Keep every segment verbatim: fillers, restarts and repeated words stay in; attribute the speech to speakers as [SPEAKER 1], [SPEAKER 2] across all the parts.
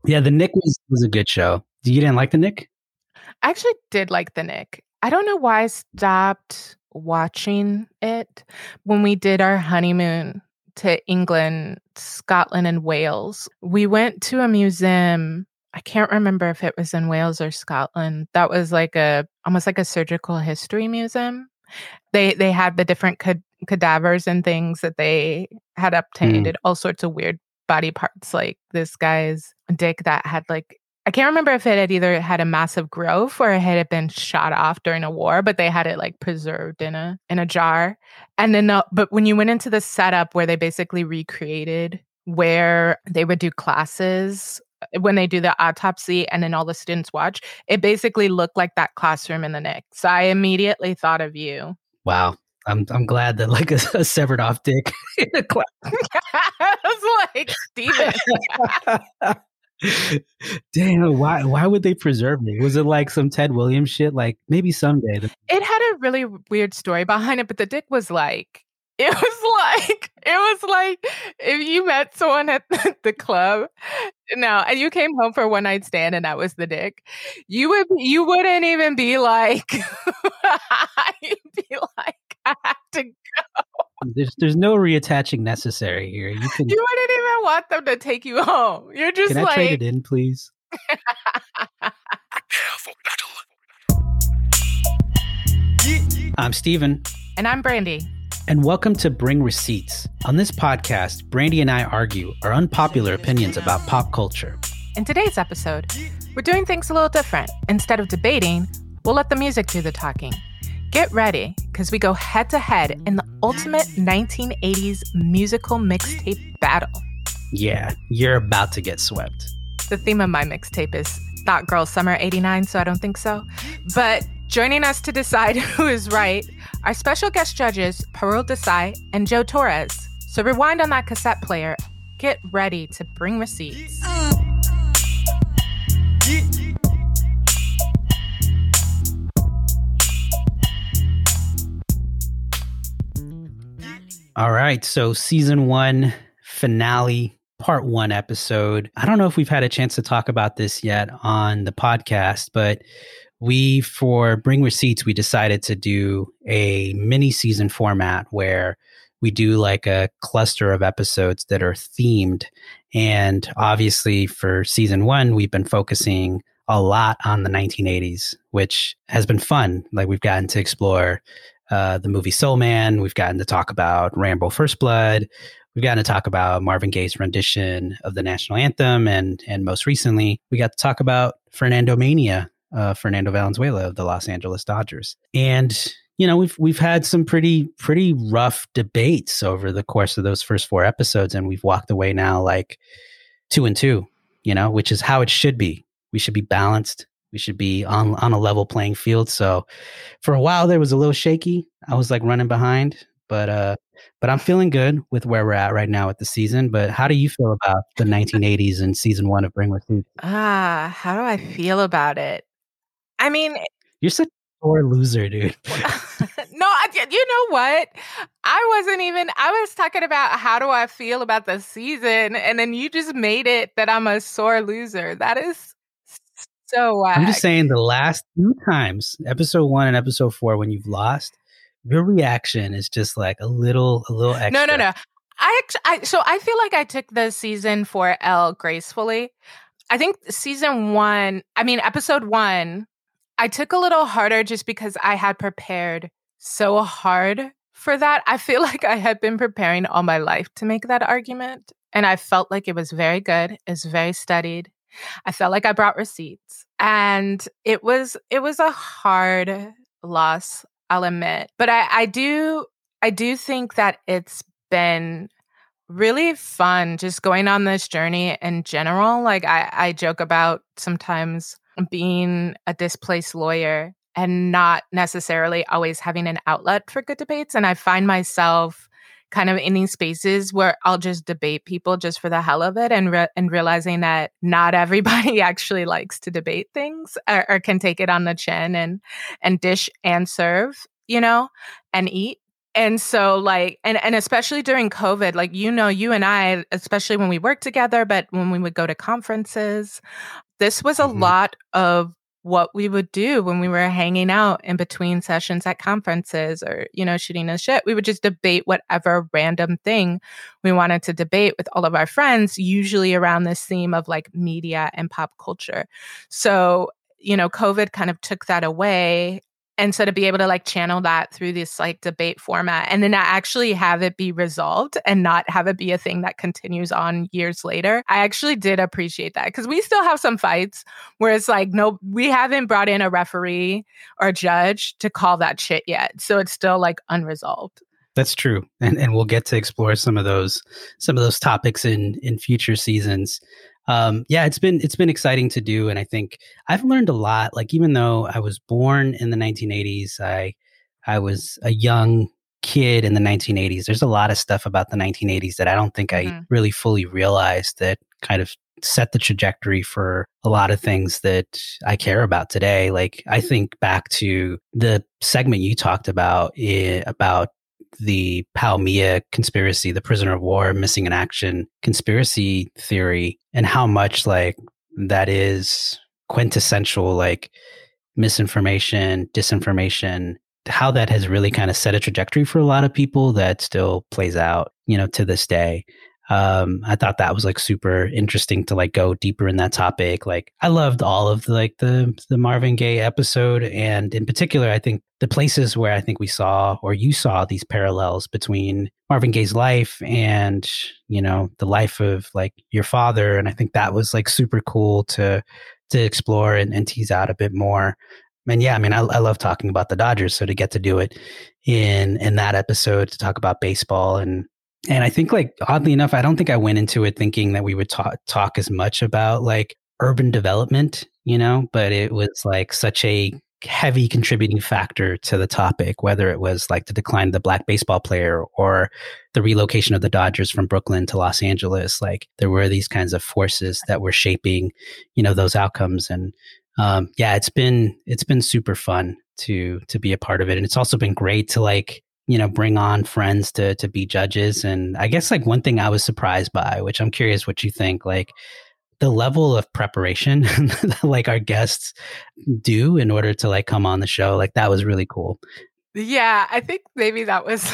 [SPEAKER 1] Yeah, The Knick was, was a good show. You didn't like The Knick?
[SPEAKER 2] I actually did like The Knick. I don't know why I stopped watching it when we did our honeymoon to England, Scotland, and Wales. We went to a museum. I can't remember if it was in Wales or Scotland. That was like a almost like a surgical history museum. They they had the different cad- cadavers and things that they had obtained,
[SPEAKER 1] Mm.
[SPEAKER 2] and all sorts of weird body parts. Like this guy's dick that had like I can't remember if it had either had a massive growth or it had been shot off during a war, but they had it like preserved in a in a jar. And then, uh, but when you went into the setup where they basically recreated where they would do classes uh, when they do the autopsy, and then all the students watch, it basically looked like that classroom in the Knick. So I immediately thought of you.
[SPEAKER 1] Wow. I'm I'm glad that like a, a severed off dick in a class.
[SPEAKER 2] I was like, Steven.
[SPEAKER 1] Damn, why why would they preserve it? Was it like some Ted Williams shit? Like maybe someday. The-
[SPEAKER 2] It had a really weird story behind it, but the dick was like, it was like, it was like if you met someone at the club, no, and you came home for a one night stand and that was the dick, you would you wouldn't even be like, you'd be like, I have to go.
[SPEAKER 1] There's there's no reattaching necessary here. You can
[SPEAKER 2] You wouldn't even want them to take you home. You're just
[SPEAKER 1] can I
[SPEAKER 2] like,
[SPEAKER 1] trade it in, please?
[SPEAKER 3] Prepare for battle.
[SPEAKER 1] I'm Steven.
[SPEAKER 2] And I'm Brandy.
[SPEAKER 1] And welcome to Bring Receipts. On this podcast, Brandy and I argue our unpopular opinions about pop culture.
[SPEAKER 2] In today's episode, we're doing things a little different. Instead of debating, we'll let the music do the talking. Get ready, because we go head to head in the ultimate nineteen eighties musical mixtape battle.
[SPEAKER 1] Yeah, you're about to get swept.
[SPEAKER 2] The theme of my mixtape is Thought Girl Summer eighty-nine, so I don't think so. But joining us to decide who is right are special guest judges Parul Desai and Joe Torres. So rewind on that cassette player. Get ready to bring receipts.
[SPEAKER 1] All right, so season one finale, part one episode. I don't know if we've had a chance to talk about this yet on the podcast, but we, for Bring Receipts, we decided to do a mini season format where we do like a cluster of episodes that are themed. And obviously for season one, we've been focusing a lot on the nineteen eighties, which has been fun. Like we've gotten to explore uh, the movie Soul Man. We've gotten to talk about Rambo First Blood. We've gotten to talk about Marvin Gaye's rendition of the national anthem. And, and most recently, we got to talk about Fernando Mania, uh, Fernando Valenzuela of the Los Angeles Dodgers. And, you know, we've, we've had some pretty, pretty rough debates over the course of those first four episodes. And we've walked away now like two and two, you know, which is how it should be. We should be balanced. We should be on, on a level playing field. So for a while there was a little shaky. I was like running behind, but, uh, but I'm feeling good with where we're at right now with the season. But how do you feel about the nineteen eighties and season one of Bring Receipts?
[SPEAKER 2] Ah, how do I feel about it? I mean,
[SPEAKER 1] You're such a poor loser, dude.
[SPEAKER 2] no, I, you know what? I wasn't even, I was talking about how do I feel about the season, and then you just made it that I'm a sore loser. That is so whack.
[SPEAKER 1] I'm just saying the last two times, episode one and episode four, when you've lost, your reaction is just like a little, a little extra.
[SPEAKER 2] No, no, no. I, act- I so I feel like I took the season four L gracefully. I think season one, I mean, episode one, I took a little harder just because I had prepared so hard for that. I feel like I had been preparing all my life to make that argument. And I felt like it was very good. It was very studied. I felt like I brought receipts. And it was it was a hard loss, I'll admit. But I, I do I do think that it's been really fun just going on this journey in general. Like I, I joke about sometimes being a displaced lawyer and not necessarily always having an outlet for good debates. And I find myself kind of in these spaces where I'll just debate people just for the hell of it, and re- and realizing that not everybody actually likes to debate things or, or can take it on the chin and and dish and serve, you know, and eat. And so like, and, and especially during COVID, like, you know, you and I, especially when we worked together, but when we would go to conferences, this was a
[SPEAKER 1] Mhm.
[SPEAKER 2] lot of what we would do when we were hanging out in between sessions at conferences or, you know, shooting a shit. We would just debate whatever random thing we wanted to debate with all of our friends, usually around this theme of like media and pop culture. So, you know, COVID kind of took that away. And so to be able to like channel that through this like debate format and then actually have it be resolved and not have it be a thing that continues on years later, I actually did appreciate that because we still have some fights where it's like, no, we haven't brought in a referee or judge to call that shit yet. So it's still like unresolved.
[SPEAKER 1] That's true. And and we'll get to explore some of those some of those topics in in future seasons. Um, yeah, it's been it's been exciting to do, and I think I've learned a lot. Like even though I was born in the nineteen eighties, I I was a young kid in the nineteen eighties. There's a lot of stuff about the nineteen eighties that I don't think I
[SPEAKER 2] Mm-hmm.
[SPEAKER 1] really fully realized that kind of set the trajectory for a lot of things that I care about today. Like I think back to the segment you talked about eh, about the Palmia conspiracy, the prisoner of war missing in action conspiracy theory, and how much like that is quintessential like misinformation, disinformation, how that has really kind of set a trajectory for a lot of people that still plays out, you know, to this day. Um, I thought that was like super interesting to like go deeper in that topic. Like I loved all of the, like the the Marvin Gaye episode, and in particular, I think the places where I think we saw or you saw these parallels between Marvin Gaye's life and, you know, the life of like your father, and I think that was like super cool to to explore and, and tease out a bit more. And yeah, I mean, I, I love talking about the Dodgers, so to get to do it in in that episode to talk about baseball and. And I think, like, oddly enough, I don't think I went into it thinking that we would talk talk as much about like urban development, you know, but it was like such a heavy contributing factor to the topic, whether it was like the decline of the black baseball player or the relocation of the Dodgers from Brooklyn to Los Angeles. Like there were these kinds of forces that were shaping, you know, those outcomes. And um, yeah, it's been it's been super fun to to be a part of it. And it's also been great to like, you know, bring on friends to to be judges. And I guess like one thing I was surprised by, which I'm curious what you think, like the level of preparation that like our guests do in order to like come on the show, like that was really cool.
[SPEAKER 2] Yeah, I think maybe that was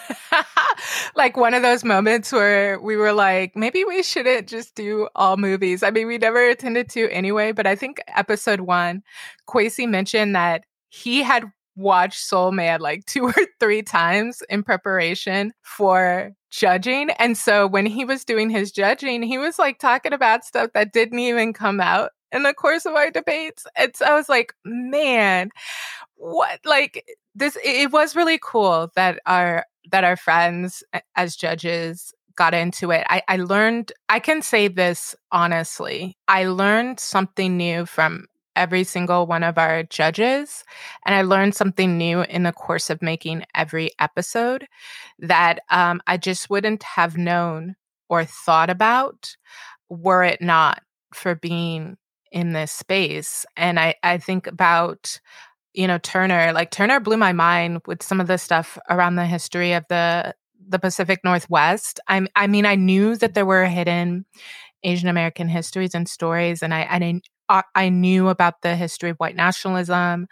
[SPEAKER 2] like one of those moments where we were like, maybe we shouldn't just do all movies. I mean, we never intended to anyway, but I think episode one, Kwesi mentioned that he had watched Soul Man like two or three times in preparation for judging. And so when he was doing his judging, he was like talking about stuff that didn't even come out in the course of our debates. And so I was like, man, what like this, it was really cool that our that our friends as judges got into it. I, I learned, I can say this honestly, I learned something new from every single one of our judges. And I learned something new in the course of making every episode that um, I just wouldn't have known or thought about were it not for being in this space. And I, I think about, you know, Turner, like Turner blew my mind with some of the stuff around the history of the, the Pacific Northwest. I, I mean, I knew that there were hidden Asian American histories and stories, and I, and I, I knew about the history of white nationalism,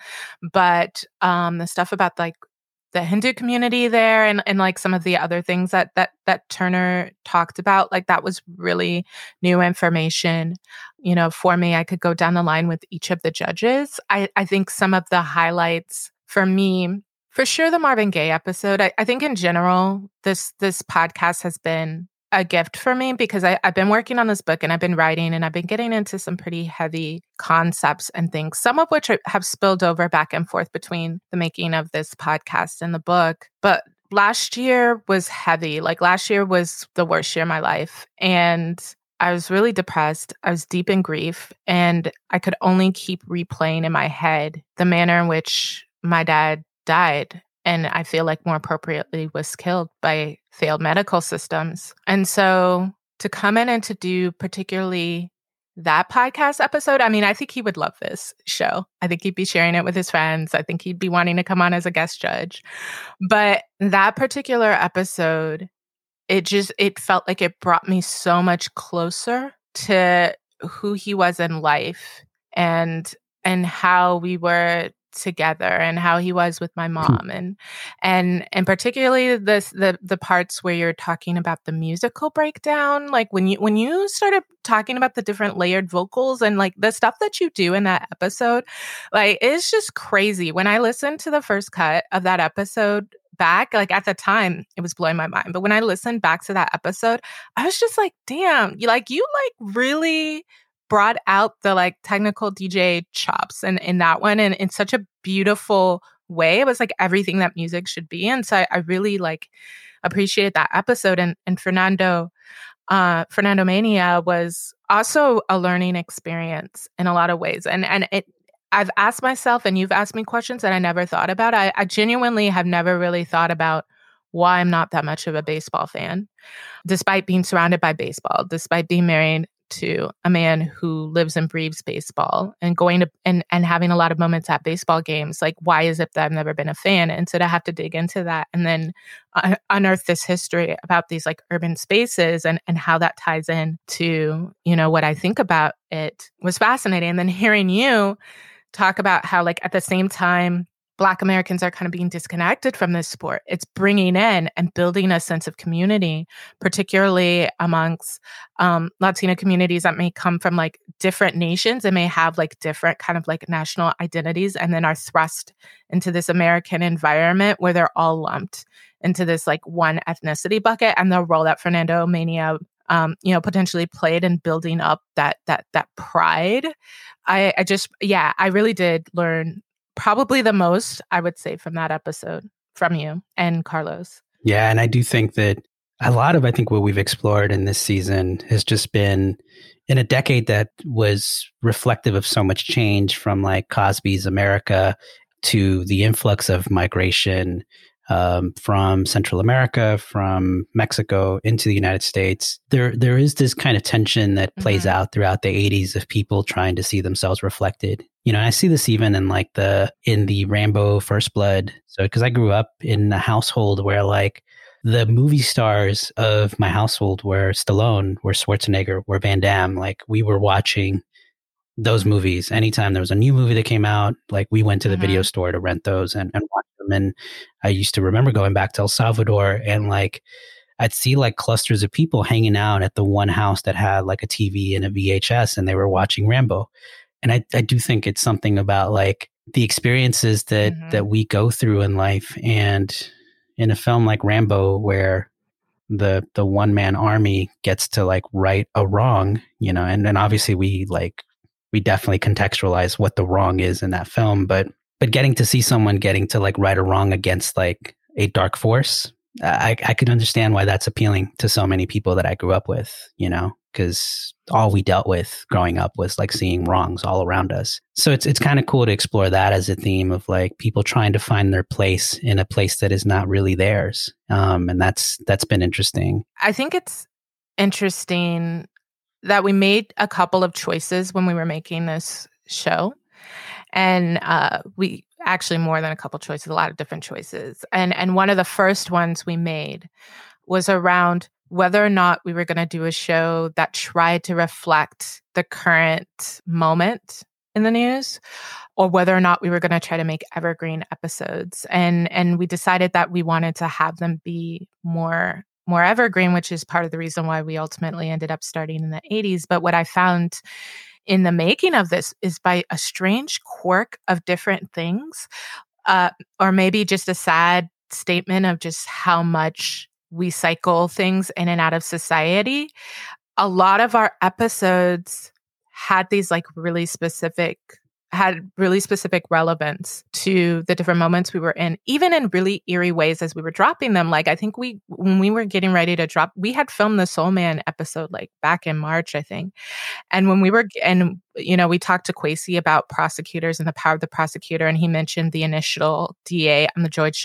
[SPEAKER 2] but um, the stuff about like the Hindu community there, and, and like some of the other things that that that Turner talked about, like that was really new information. You know, for me, I could go down the line with each of the judges. I, I think some of the highlights for me, for sure, the Marvin Gaye episode. I, I think in general, this this podcast has been a gift for me because I, I've been working on this book and I've been writing and I've been getting into some pretty heavy concepts and things, some of which are, have spilled over back and forth between the making of this podcast and the book. But last year was heavy. Like last year was the worst year of my life. And I was really depressed. I was deep in grief. And I could only keep replaying in my head the manner in which my dad died. And I feel like more appropriately was killed by failed medical systems. And so to come in and to do particularly that podcast episode. I mean, I think he would love this show. I think he'd be sharing it with his friends. I think he'd be wanting to come on as a guest judge. But that particular episode, it just, it felt like it brought me so much closer to who he was in life and and how we were together and how he was with my mom and and and particularly this the the parts where you're talking about the musical breakdown, like when you when you started talking about the different layered vocals and like the stuff that you do in that episode, like it's just crazy. When I listened to the first cut of that episode back, like at the time it was blowing my mind, but when I listened back to that episode, I was just like, damn, you like you like really brought out the like technical D J chops and in that one and in such a beautiful way. It was like everything that music should be. And so I, I really like appreciated that episode. And and Fernando, uh, Fernando Mania was also a learning experience in a lot of ways. And and it I've asked myself, and you've asked me questions that I never thought about. I, I genuinely have never really thought about why I'm not that much of a baseball fan, despite being surrounded by baseball, despite being married to a man who lives and breathes baseball and going to and, and having a lot of moments at baseball games. Like, why is it that I've never been a fan? And so to have to dig into that and then uh, unearth this history about these like urban spaces and, and how that ties in to, you know, what I think about it was fascinating. And then hearing you talk about how like at the same time, Black Americans are kind of being disconnected from this sport. It's bringing in and building a sense of community, particularly amongst um, Latino communities that may come from like different nations and may have like different kind of like national identities and then are thrust into this American environment where they're all lumped into this like one ethnicity bucket, and the role that Fernando Mania Um, you know, potentially played in building up that that that pride. I, I just, yeah, I really did learn probably the most, I would say, from that episode from you and Carlos.
[SPEAKER 1] Yeah, and I do think that a lot of, I think, what we've explored in this season has just been in a decade that was reflective of so much change, from like Cosby's America to the influx of migration um, from Central America, from Mexico into the United States. There, there is this kind of tension that plays mm-hmm. out throughout the eighties of people trying to see themselves reflected. You know, I see this even in like the, in the Rambo First Blood. So, because I grew up in a household where like the movie stars of my household were Stallone, were Schwarzenegger, were Van Damme. Like we were watching those movies. Anytime there was a new movie that came out, like we went to the mm-hmm. video store to rent those and, and watch them. And I used to remember going back to El Salvador and like, I'd see like clusters of people hanging out at the one house that had like a T V and a V H S, and they were watching Rambo. And I, I do think it's something about like the experiences that, mm-hmm. that we go through in life. And in a film like Rambo, where the, the one man army gets to like right a wrong, you know, and, and obviously we like, we definitely contextualize what the wrong is in that film, but, but getting to see someone getting to like right a wrong against like a dark force, I, I could understand why that's appealing to so many people that I grew up with, you know, because all we dealt with growing up was like seeing wrongs all around us. So it's it's kind of cool to explore that as a theme of like people trying to find their place in a place that is not really theirs. Um, and that's that's been interesting.
[SPEAKER 2] I think it's interesting that we made a couple of choices when we were making this show. And uh, we actually more than a couple choices, a lot of different choices. And and one of the first ones we made was around whether or not we were going to do a show that tried to reflect the current moment in the news, or whether or not we were going to try to make evergreen episodes. And and we decided that we wanted to have them be more more evergreen, which is part of the reason why we ultimately ended up starting in the eighties. But what I found in the making of this is, by a strange quirk of different things, uh, or maybe just a sad statement of just how much we cycle things in and out of society, a lot of our episodes had these like really specific, had really specific relevance to the different moments we were in, even in really eerie ways as we were dropping them. Like I think we, when we were getting ready to drop, we had filmed the Soul Man episode like back in March, I think. And when we were, and you know, we talked to Kwesi about prosecutors and the power of the prosecutor, and he mentioned the initial D A on the George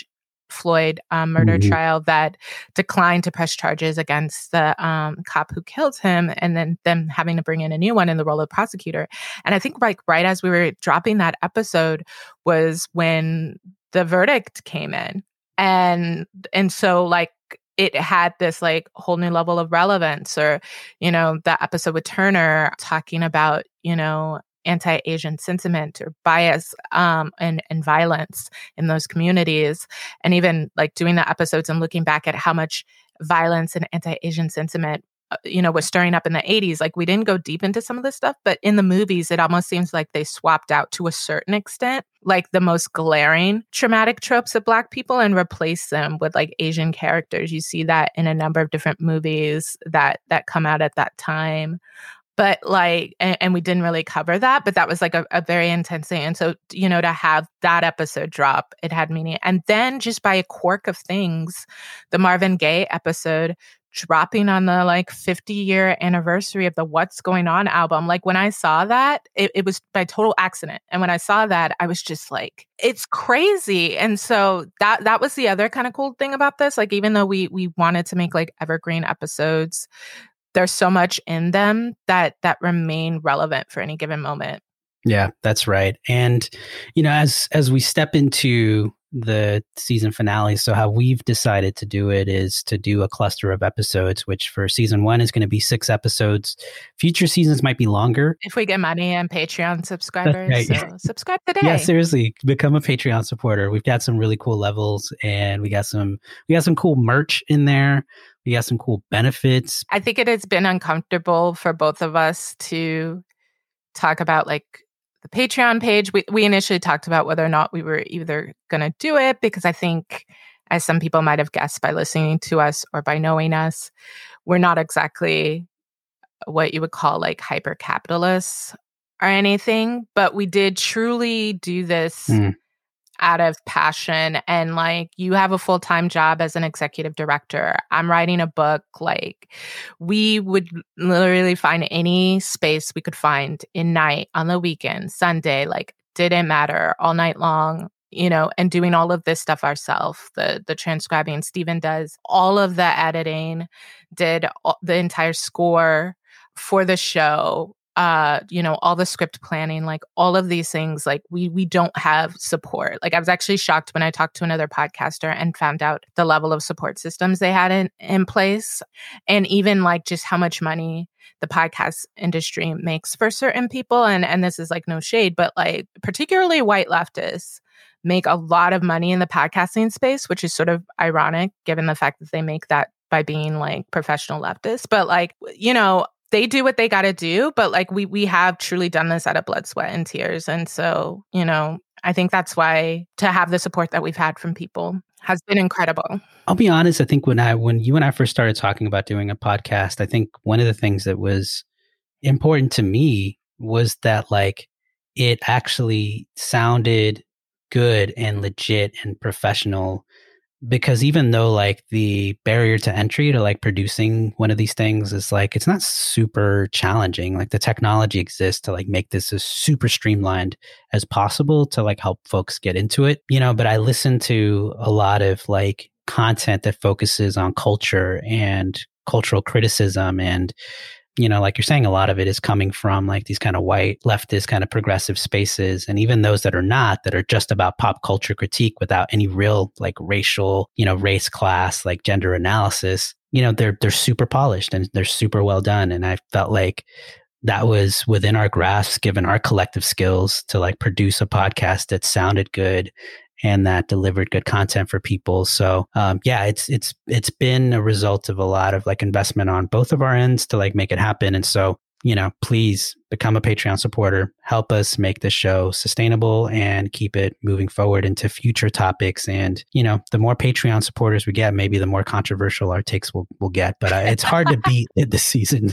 [SPEAKER 2] Floyd um, murder
[SPEAKER 1] Mhm.
[SPEAKER 2] trial that declined to press charges against the um, cop who killed him, and then them having to bring in a new one in the role of prosecutor. And I think like right as we were dropping that episode was when the verdict came in. And and so like it had this like whole new level of relevance. Or, you know, the episode with Turner talking about, you know, anti-Asian sentiment or bias um, and, and violence in those communities. And even like doing the episodes and looking back at how much violence and anti-Asian sentiment, uh, you know, was stirring up in the eighties. Like we didn't go deep into some of this stuff, but in the movies, it almost seems like they swapped out to a certain extent, like the most glaring traumatic tropes of Black people and replaced them with like Asian characters. You see that in a number of different movies that that come out at that time. But like, and, and we didn't really cover that, but that was like a, a very intense thing. And so, you know, to have that episode drop, it had meaning. And then just by a quirk of things, the Marvin Gaye episode dropping on the like fifty year anniversary of the What's Going On album. Like when I saw that, it, it was by total accident. And when I saw that, I was just like, it's crazy. And so that that was the other kind of cool thing about this. Like, even though we we wanted to make like evergreen episodes, there's so much in them that that remain relevant for any given moment.
[SPEAKER 1] Yeah, that's right. And, you know, as as we step into the season finale, so how we've decided to do it is to do a cluster of episodes, which for season one is going to be six episodes. Future seasons might be longer.
[SPEAKER 2] If we get money and Patreon subscribers,
[SPEAKER 1] right.
[SPEAKER 2] So subscribe today.
[SPEAKER 1] Yeah, seriously, become a Patreon supporter. We've got some really cool levels, and we got some we got some cool merch in there. We got some cool benefits.
[SPEAKER 2] I think it has been uncomfortable for both of us to talk about like the Patreon page. We we initially talked about whether or not we were either going to do it, because I think, as some people might have guessed by listening to us or by knowing us, we're not exactly what you would call like hyper capitalists or anything. But we did truly do this mm. out of passion. And like, you have a full-time job as an executive director. I'm writing a book. Like, we would literally find any space we could find in night, on the weekend, Sunday, like didn't matter, all night long, you know, and doing all of this stuff ourselves. The the transcribing, Stephen does all of the editing, did all, the entire score for the show. Uh, you know, all the script planning, like all of these things, like we we don't have support. Like, I was actually shocked when I talked to another podcaster and found out the level of support systems they had in, in place. And even like just how much money the podcast industry makes for certain people. And, and this is like no shade, but like particularly white leftists make a lot of money in the podcasting space, which is sort of ironic given the fact that they make that by being like professional leftists. But like, you know, they do what they got to do, but like we we have truly done this out of blood, sweat, and tears. And so, you know, I think that's why to have the support that we've had from people has been incredible.
[SPEAKER 1] I'll be honest. I think when I when you and I first started talking about doing a podcast, I think one of the things that was important to me was that like it actually sounded good and legit and professional. Because even though like the barrier to entry to like producing one of these things is like, it's not super challenging. Like the technology exists to like make this as super streamlined as possible to like help folks get into it, you know, but I listen to a lot of like content that focuses on culture and cultural criticism. And, you know, like you're saying, a lot of it is coming from like these kind of white leftist kind of progressive spaces. And even those that are not, that are just about pop culture critique without any real like racial, you know, race, class, like gender analysis, you know, they're, they're super polished and they're super well done. And I felt like that was within our grasp, given our collective skills to like produce a podcast that sounded good and that delivered good content for people. So um, yeah, it's it's it's been a result of a lot of like investment on both of our ends to like make it happen. And so, you know, please become a Patreon supporter, help us make this show sustainable and keep it moving forward into future topics. And, you know, the more Patreon supporters we get, maybe the more controversial our takes will will get. But uh, it's hard to beat this season.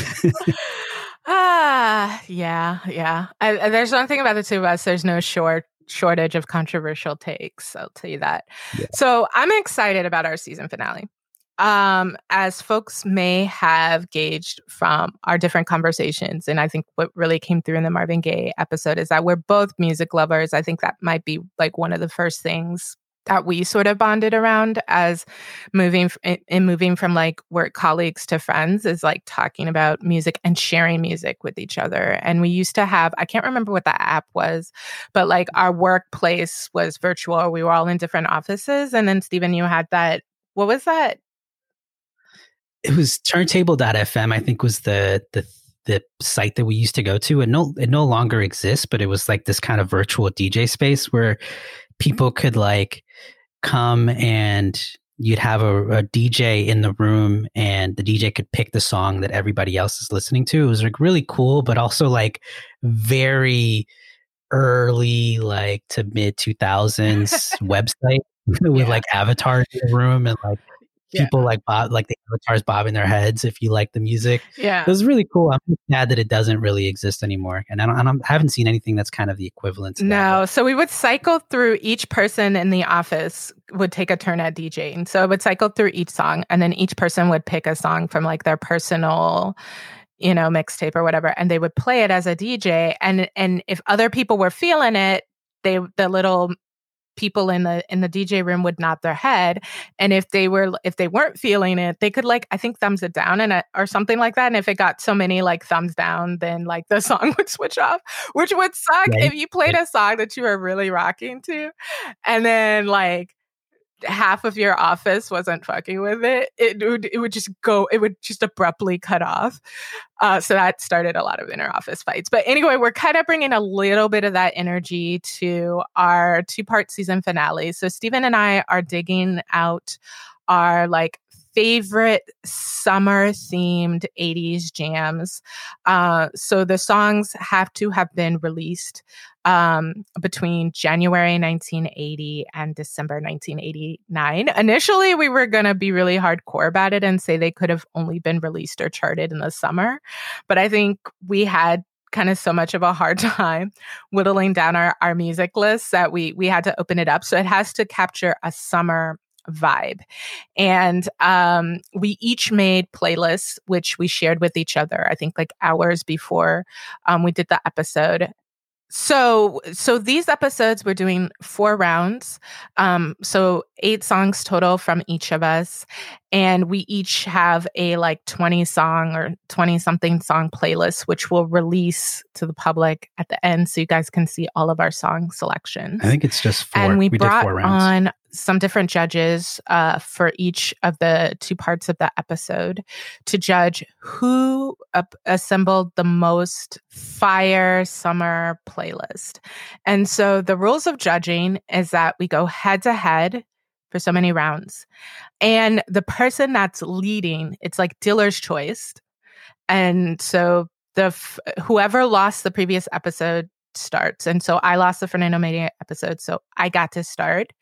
[SPEAKER 2] Ah, yeah, yeah. I, there's one thing about the two of us. There's no short shortage of controversial takes. I'll tell you that. Yeah. So I'm excited about our season finale. Um, as folks may have gauged from our different conversations, and I think what really came through in the Marvin Gaye episode is that we're both music lovers. I think that might be like one of the first things that we sort of bonded around as moving f- in moving from like work colleagues to friends is like talking about music and sharing music with each other. And we used to have, I can't remember what the app was, but like our workplace was virtual. We were all in different offices. And then Stephen, you had that, what was that?
[SPEAKER 1] It was turntable dot f m, I think was the the the site that we used to go to. And no it no longer exists, but it was like this kind of virtual D J space where people could like come and you'd have a, a D J in the room and the D J could pick the song that everybody else is listening to. It was like really cool, but also like very early, like to mid two thousands website with
[SPEAKER 2] Yeah.
[SPEAKER 1] like avatars in the room and like
[SPEAKER 2] Yeah.
[SPEAKER 1] people like bob, like the avatars bobbing their heads if you like the music.
[SPEAKER 2] Yeah.
[SPEAKER 1] It was really cool. I'm just sad that it doesn't really exist anymore, and I don't, I, don't, I haven't seen anything that's kind of the equivalent to that.
[SPEAKER 2] No, so we would cycle through, each person in the office would take a turn at DJing. So it would cycle through each song, and then each person would pick a song from like their personal, you know, mixtape or whatever, and they would play it as a D J. And and if other people were feeling it, they the little people in the in the D J room would nod their head, and if they were if they weren't feeling it, they could like I think thumbs it down and or something like that. And if it got so many like thumbs down, then like the song would switch off, which would suck
[SPEAKER 1] Right.
[SPEAKER 2] if you played a song that you were really rocking to, and then like half of your office wasn't fucking with it. It would it would just go. It would just abruptly cut off. Uh, so that started a lot of inner office fights. But anyway, we're kind of bringing a little bit of that energy to our two-part season finale. So Stephen and I are digging out our like favorite summer themed eighties jams. Uh, so the songs have to have been released um, between January nineteen eighty and December nineteen eighty-nine. Initially, we were going to be really hardcore about it and say they could have only been released or charted in the summer. But I think we had kind of so much of a hard time whittling down our, our music lists that we we had to open it up. So it has to capture a summer vibe. And um, we each made playlists, which we shared with each other, I think like hours before um, we did the episode. So, so these episodes, we're doing four rounds. Um, so eight songs total from each of us. And we each have a like twenty song or twenty something song playlist, which we'll release to the public at the end. So you guys can see all of our song selections.
[SPEAKER 1] I think it's just four.
[SPEAKER 2] And we,
[SPEAKER 1] we
[SPEAKER 2] brought
[SPEAKER 1] did four rounds.
[SPEAKER 2] on some different judges uh, for each of the two parts of the episode to judge who uh, assembled the most fire summer playlist. And so the rules of judging is that we go head to head for so many rounds. And the person that's leading, it's like dealer's choice. And so the f- whoever lost the previous episode starts. And so I lost the Fernando Media episode, so I got to start.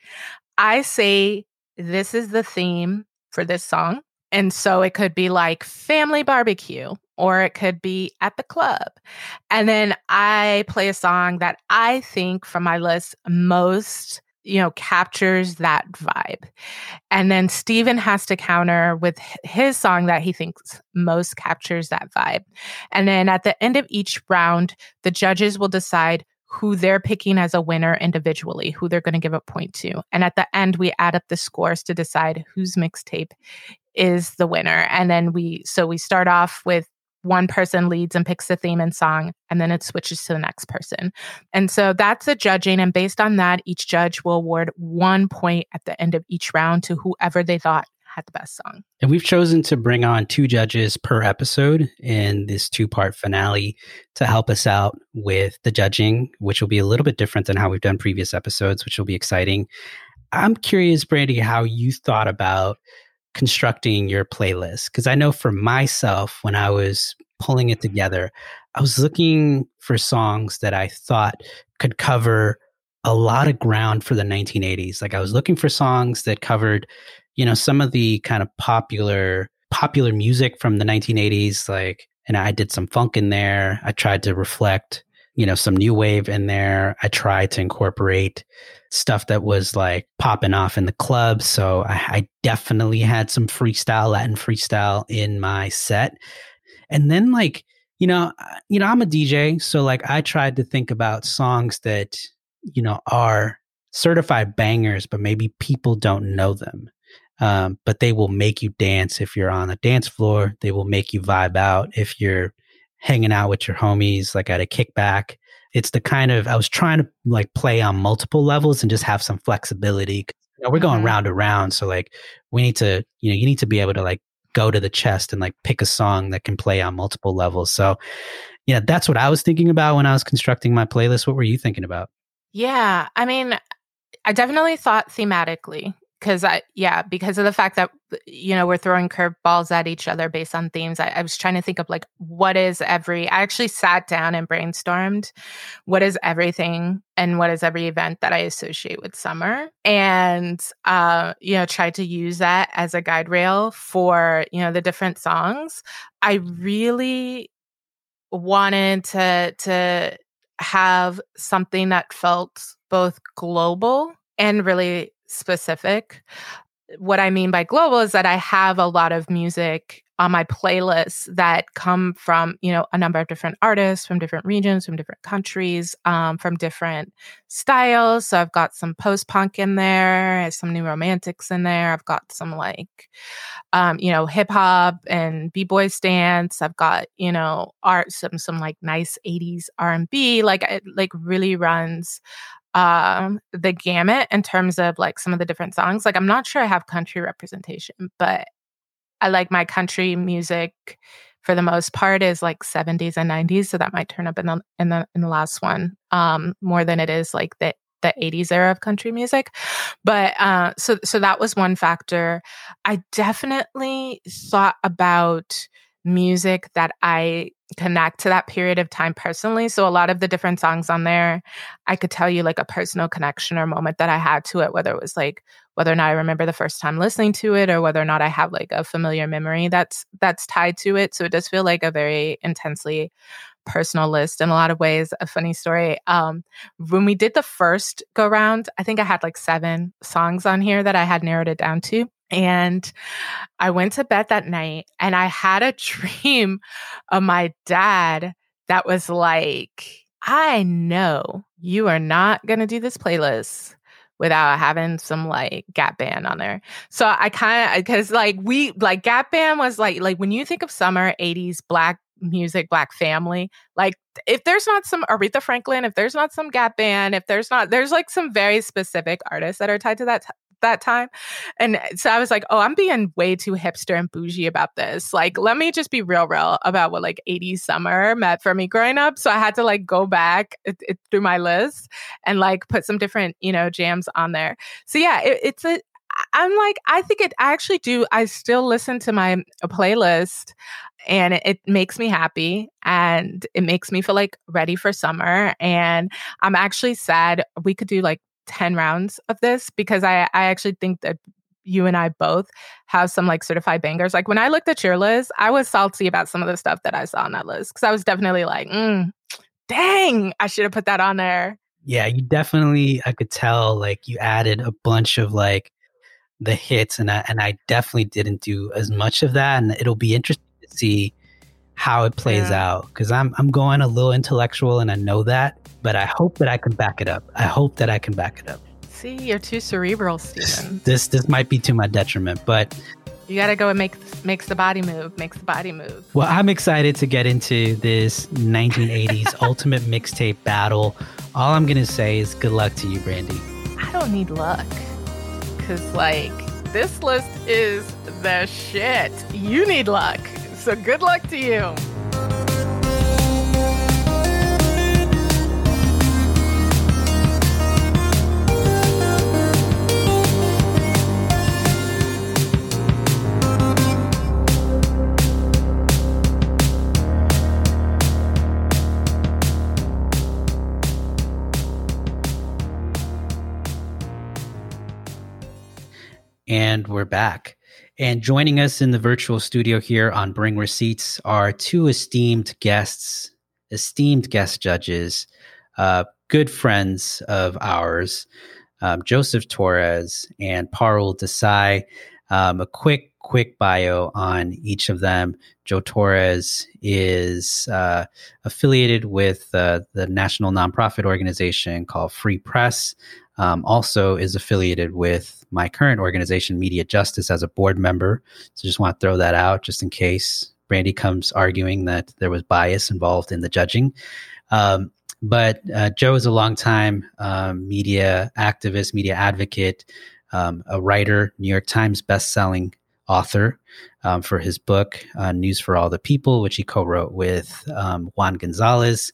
[SPEAKER 2] I say, this is the theme for this song. And so it could be like family barbecue, or it could be at the club. And then I play a song that I think from my list most, you know, captures that vibe. And then Stephen has to counter with his song that he thinks most captures that vibe. And then at the end of each round, the judges will decide who they're picking as a winner individually, who they're going to give a point to. And at the end, we add up the scores to decide whose mixtape is the winner. And then we, so we start off with one person leads and picks the theme and song, and then it switches to the next person. And so that's the judging. And based on that, each judge will award one point at the end of each round to whoever they thought had the best song.
[SPEAKER 1] And we've chosen to bring on two judges per episode in this two-part finale to help us out with the judging, which will be a little bit different than how we've done previous episodes, which will be exciting. I'm curious, Brandy, how you thought about constructing your playlist. Because I know for myself, when I was pulling it together, I was looking for songs that I thought could cover a lot of ground for the nineteen eighties. Like I was looking for songs that covered, you know, some of the kind of popular popular music from the nineteen eighties. Like, and I did some funk in there. I tried to reflect, you know, some new wave in there. I tried to incorporate stuff that was like popping off in the club. So I, I definitely had some freestyle, Latin freestyle in my set. And then like, you know, you know, I'm a D J. So like I tried to think about songs that, you know, are certified bangers, but maybe people don't know them. Um, but they will make you dance if you're on a dance floor. They will make you vibe out if you're hanging out with your homies, like at a kickback. It's the kind of, I was trying to like play on multiple levels and just have some flexibility. You know, we're going
[SPEAKER 2] Mhm.
[SPEAKER 1] round to round. So like we need to, you know, you need to be able to like go to the chest and like pick a song that can play on multiple levels. So yeah, that's what I was thinking about when I was constructing my playlist. What were you thinking about?
[SPEAKER 2] Yeah. I mean, I definitely thought thematically because I, yeah, because of the fact that, you know, we're throwing curveballs at each other based on themes. I, I was trying to think of like, what is every, I actually sat down and brainstormed what is everything and what is every event that I associate with summer, and, uh, you know, tried to use that as a guide rail for, you know, the different songs. I really wanted to, to have something that felt both global and really specific. What I mean by global is that I have a lot of music on my playlist that come from, you know, a number of different artists from different regions, from different countries, um, from different styles. So I've got some post-punk in there, some new romantics in there. I've got some like, um, you know, hip hop and b-boy stance. I've got, you know, art, some some like nice eighties R and B. Like it like really runs um the gamut in terms of like some of the different songs. Like I'm not sure I have country representation, but I like my country music for the most part is like seventies and nineties, so that might turn up in the in the in the last one um more than it is like the the eighties era of country music. But uh so so that was one factor. I definitely thought about music that I connect to that period of time personally. So a lot of the different songs on there, I could tell you like a personal connection or moment that I had to it, whether it was like whether or not I remember the first time listening to it or whether or not I have like a familiar memory that's that's tied to it. So it does feel like a very intensely personal list in a lot of ways. A funny story. Um, when we did the first go round, I think I had like seven songs on here that I had narrowed it down to. And I went to bed that night and I had a dream of my dad that was like, I know you are not going to do this playlist without having some like Gap Band on there. So I kind of, because like we, like Gap Band was like, like when you think of summer eighties Black music, Black family, like if there's not some Aretha Franklin, if there's not some Gap Band, if there's not, there's like some very specific artists that are tied to that t- that time. And so I was like, oh, I'm being way too hipster and bougie about this. Like, let me just be real, real about what like eighties summer meant for me growing up. So I had to like go back it, it, through my list and like put some different, you know, jams on there. So yeah, it, it's a, I'm like, I think it, I actually do. I still listen to my playlist and it, it makes me happy and it makes me feel like ready for summer. And I'm actually sad we could do like ten rounds of this because I, I actually think that you and I both have some like certified bangers. Like when I looked at your list, I was salty about some of the stuff that I saw on that list because I was definitely like, mm, dang, I should have put that on there.
[SPEAKER 1] Yeah, you definitely, I could tell like you added a bunch of like the hits and I, and I definitely didn't do as much of that. And it'll be interesting to see how it plays
[SPEAKER 2] Yeah.
[SPEAKER 1] out because I'm I'm going a little intellectual and I know that, but I hope that I can back it up. I hope that I can back it up.
[SPEAKER 2] See, you're too cerebral, Steven.
[SPEAKER 1] This this might be to my detriment, but
[SPEAKER 2] You got to go and make makes the body move, makes the body move.
[SPEAKER 1] well, I'm excited to get into this nineteen eighties ultimate mixtape battle. All I'm gonna say is good luck to you, Brandy.
[SPEAKER 2] I don't need luck because like this list is the shit. You need luck. So good luck to you.
[SPEAKER 1] And we're back. And joining us in the virtual studio here on Bring Receipts are two esteemed guests, esteemed guest judges, uh, good friends of ours, um, Joseph Torres and Parul Desai. Um, a quick quick bio on each of them. Joe Torres is uh, affiliated with uh, the national nonprofit organization called Free Press. Um, also is affiliated with my current organization, Media Justice, as a board member. So just want to throw that out just in case Brandy comes arguing that there was bias involved in the judging. Um, but uh, Joe is a longtime um, media activist, media advocate, um, a writer, New York Times bestselling author um, for his book, uh, News for All the People, which he co-wrote with um, Juan Gonzalez.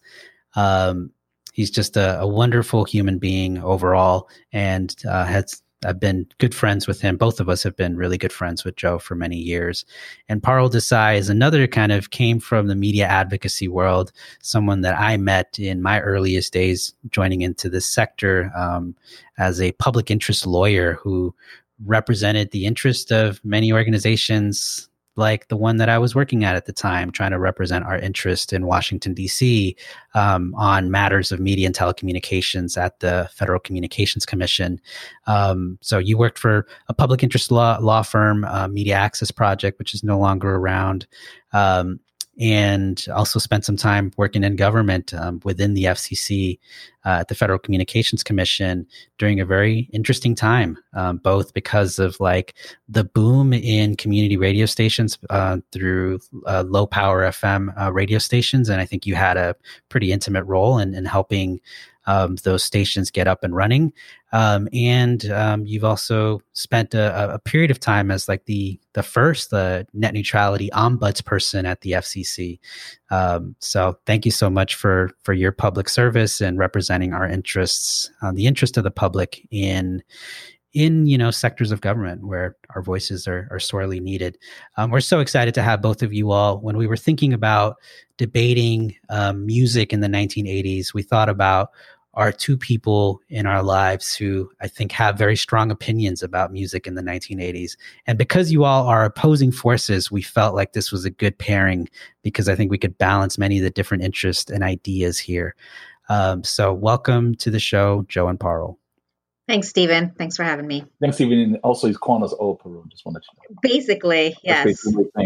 [SPEAKER 1] Um, he's just a, a wonderful human being overall, and uh, has I've been good friends with him. Both of us have been really good friends with Joe for many years. And Parul Desai is another kind of came from the media advocacy world, someone that I met in my earliest days joining into this sector um, as a public interest lawyer who represented the interest of many organizations like the one that I was working at at the time, trying to represent our interest in Washington, D C um, on matters of media and telecommunications at the Federal Communications Commission. Um, so you worked for a public interest law, law firm, uh, Media Access Project, which is no longer around, um, and also spent some time working in government um, within the F C C uh, at the Federal Communications Commission during a very interesting time, um, both because of like the boom in community radio stations uh, through uh, low power F M uh, radio stations. And I think you had a pretty intimate role in, in helping um, those stations get up and running. Um, and um, you've also spent a, a period of time as like the the first uh, net neutrality ombudsperson at the F C C. Um, so thank you so much for for your public service and representing our interests, uh, the interest of the public in in you know sectors of government where our voices are, are sorely needed. Um, we're so excited to have both of you all. When we were thinking about debating um, music in the nineteen eighties, we thought about are two people in our lives who I think have very strong opinions about music in the nineteen eighties. And because you all are opposing forces, we felt like this was a good pairing because I think we could balance many of the different interests and ideas here. Um, so welcome to the show, Joe and Parul.
[SPEAKER 4] Thanks, Stephen. Thanks for having me.
[SPEAKER 5] Thanks, Stephen. And also, he's calling us old, Parul. Just wanted to know.
[SPEAKER 4] Basically, yes.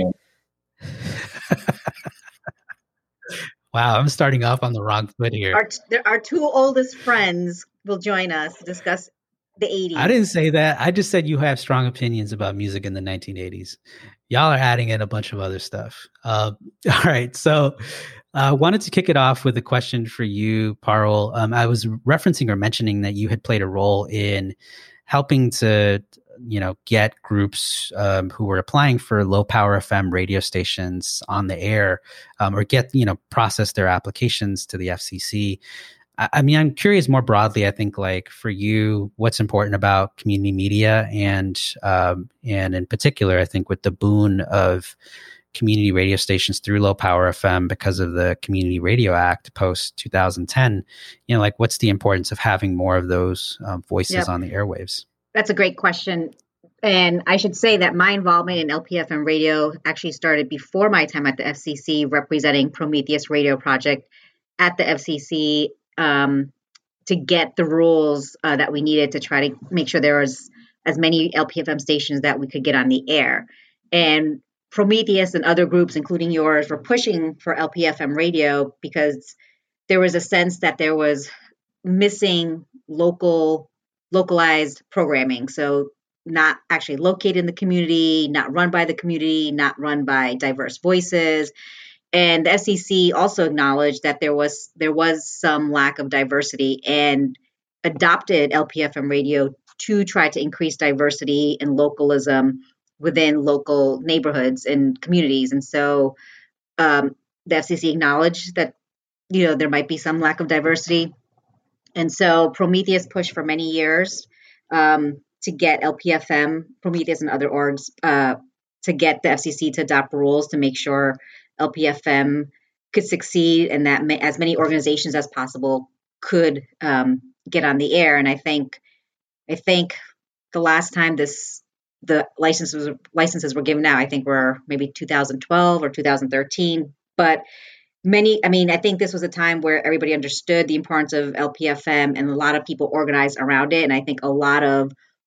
[SPEAKER 1] Wow, I'm starting off on the wrong foot here.
[SPEAKER 4] Our, our two oldest friends will join us to discuss the eighties.
[SPEAKER 1] I didn't say that. I just said you have strong opinions about music in the nineteen eighties. Y'all are adding in a bunch of other stuff. Uh, all right. So I uh, wanted to kick it off with a question for you, Parul. Um, I was referencing or mentioning that you had played a role in helping to you know, get groups um, who were applying for low power F M radio stations on the air um, or get, you know, process their applications to the F C C. I, I mean, I'm curious more broadly, I think like for you, what's important about community media and, um, and in particular, I think with the boon of community radio stations through low power F M because of the Community Radio Act post two thousand ten, you know, like what's the importance of having more of those um, voices yep. on the airwaves?
[SPEAKER 4] That's a great question. And I should say that my involvement in L P F M radio actually started before my time at the F C C representing Prometheus Radio Project at the F C C um, to get the rules uh, that we needed to try to make sure there was as many L P F M stations that we could get on the air. And Prometheus and other groups, including yours, were pushing for L P F M radio because there was a sense that there was missing local localized programming. So not actually located in the community, not run by the community, not run by diverse voices. And the F C C also acknowledged that there was there was some lack of diversity and adopted L P F M radio to try to increase diversity and localism within local neighborhoods and communities. And so um, the F C C acknowledged that, you know, there might be some lack of diversity. And so Prometheus pushed for many years um, to get L P F M, Prometheus and other orgs, uh, to get the F C C to adopt rules to make sure L P F M could succeed and that ma- as many organizations as possible could um, get on the air. And I think, I think the last time this the licenses licenses were given out, I think were maybe two thousand twelve or two thousand thirteen, but Many, I mean, I think this was a time where everybody understood the importance of L P F M and a lot of people organized around it. And I think a lot of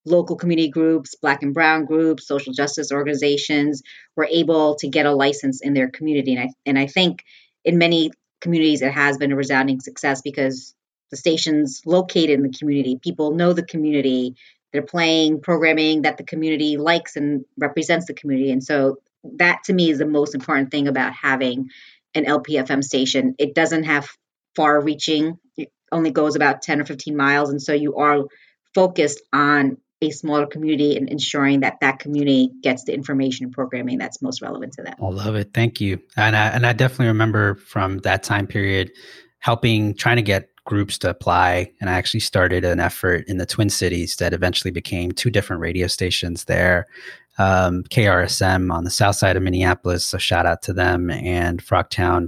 [SPEAKER 4] local community groups, Black and Brown groups, social justice organizations were able to get a license in their community. And I, and I think in many communities, it has been a resounding success because the station's located in the community. People know the community. They're playing programming that the community likes and represents the community. And so that to me is the most important thing about having an L P F M station. It doesn't have far reaching. It only goes about ten or fifteen miles. And so you are focused on a smaller community and ensuring that that community gets the information and programming that's most relevant to them.
[SPEAKER 1] I love it. Thank you. And I, and I definitely remember from that time period helping, trying to get groups to apply. And I actually started an effort in the Twin Cities that eventually became two different radio stations there. Um, K R S M on the south side of Minneapolis, so shout out to them, and Frogtown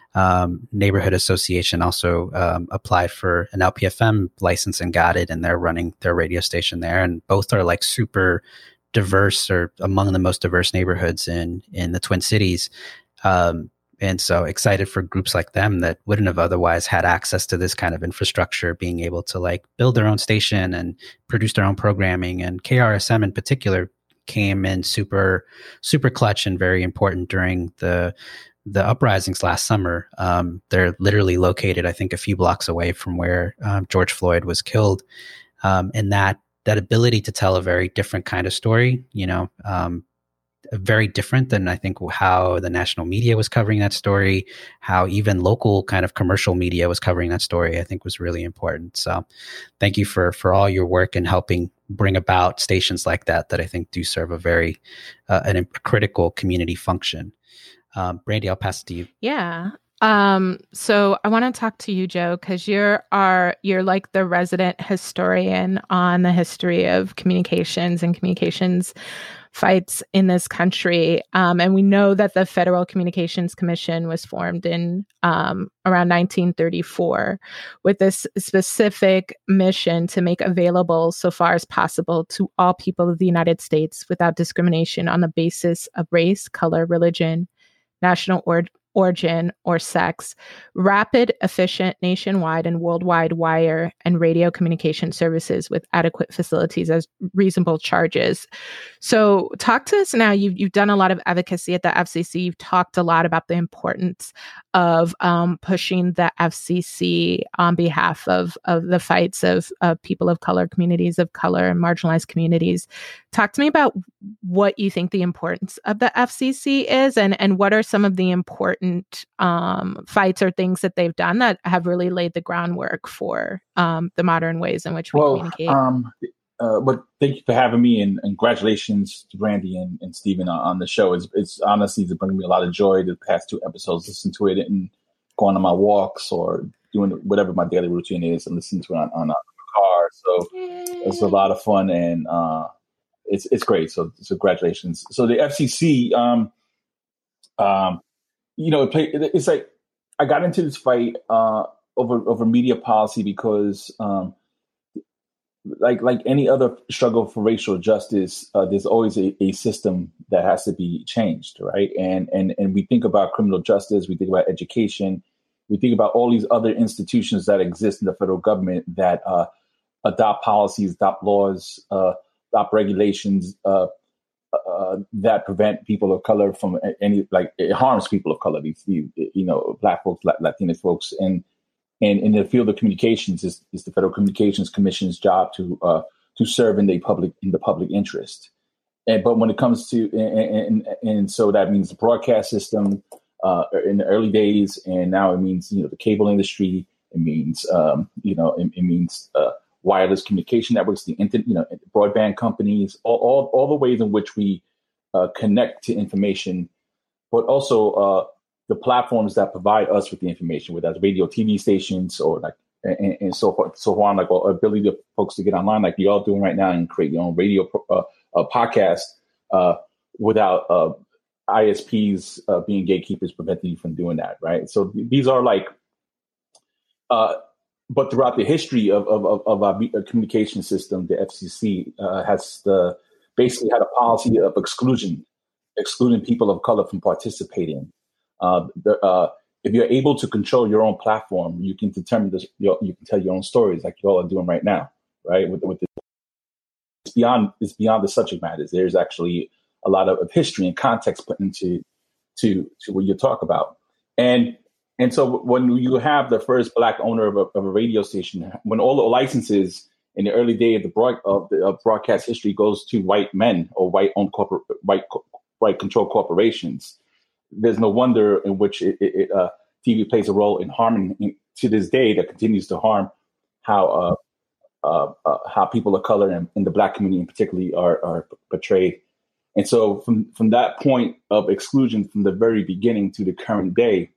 [SPEAKER 1] um, Neighborhood Association also um, applied for an L P F M license and got it, and they're running their radio station there. And both are like super diverse, or among the most diverse neighborhoods in in the Twin Cities. Um, and so excited for groups like them that wouldn't have otherwise had access to this kind of infrastructure, being able to like build their own station and produce their own programming. And K R S M in particular came in super, super clutch and very important during the the uprisings last summer. Um, they're literally located, I think, a few blocks away from where um, George Floyd was killed. Um, and that that ability to tell a very different kind of story, you know, um, very different than I think how the national media was covering that story, how even local kind of commercial media was covering that story, I think was really important. So thank you for for all your work in helping bring about stations like that, that I think do serve a very uh, an, a critical community function. Um, Brandy, I'll pass it to you.
[SPEAKER 2] Yeah. Um, so I want to talk to you, Joe, because you're our you're like the resident historian on the history of communications and communications fights in this country. Um, and we know that the Federal Communications Commission was formed in um, around nineteen thirty-four with this specific mission to make available so far as possible to all people of the United States without discrimination on the basis of race, color, religion, national or- origin, or sex, rapid, efficient, nationwide and worldwide wire and radio communication services with adequate facilities as reasonable charges. So talk to us now. You've, you've done a lot of advocacy at the F C C. You've talked a lot about the importance of um, pushing the F C C on behalf of, of the fights of, of people of color, communities of color, and marginalized communities. Talk to me about what you think the importance of the F C C is, and, and what are some of the important um, fights or things that they've done that have really laid the groundwork for um, the modern ways in which we
[SPEAKER 5] well,
[SPEAKER 2] communicate.
[SPEAKER 5] Um, uh, but thank you for having me, and, and congratulations to Brandy and, and Stephen on, on the show. It's, it's honestly it's bringing me a lot of joy the past two episodes. Listen to it and going on my walks or doing whatever my daily routine is, and listening to it on, on a car. So Yay. It's a lot of fun, and uh, it's it's great. So, so congratulations. So the F C C, um, um, you know, it play, it's like I got into this fight uh, over over media policy because, um, like like any other struggle for racial justice, uh, there's always a, a system that has to be changed, right? And and and we think about criminal justice, we think about education, we think about all these other institutions that exist in the federal government that uh, adopt policies, adopt laws, uh, adopt regulations. Uh, Uh, that prevent people of color from any, like it harms people of color, these, you know, Black folks, Latinx folks. And, and in the field of communications is, is the Federal Communications Commission's job to, uh, to serve in the public, in the public interest. And, but when it comes to, and, and, and so that means the broadcast system uh, in the early days, and now it means, you know, the cable industry, it means, um, you know, it, it means, uh, wireless communication networks, the internet, you know, broadband companies, all, all, all the ways in which we uh, connect to information, but also uh, the platforms that provide us with the information, whether that's radio, T V stations, or like, and, and so forth, so on, like our ability of folks to get online, like y'all doing right now, and create your own radio uh, uh, podcast uh, without uh, I S Ps uh, being gatekeepers preventing you from doing that, right? So these are like. Uh, But throughout the history of, of, of our communication system, the F C C uh, has the, basically had a policy of exclusion, excluding people of color from participating. Uh, the, uh, if you're able to control your own platform, you can determine this, your, you can tell your own stories like you all are doing right now, right? With, with this beyond it's beyond the subject matters. There's actually a lot of, of history and context put into to to what you talk about. And and so when you have the first Black owner of a, of a radio station, when all the licenses in the early day of the broad, of the of broadcast history goes to white men or white owned corporate white white controlled corporations, there's no wonder in which it, it, uh, T V plays a role in harming to this day that continues to harm how uh, uh, uh, how people of color and, and the Black community in particularly are, are portrayed. And so from, from that point of exclusion from the very beginning to the current day,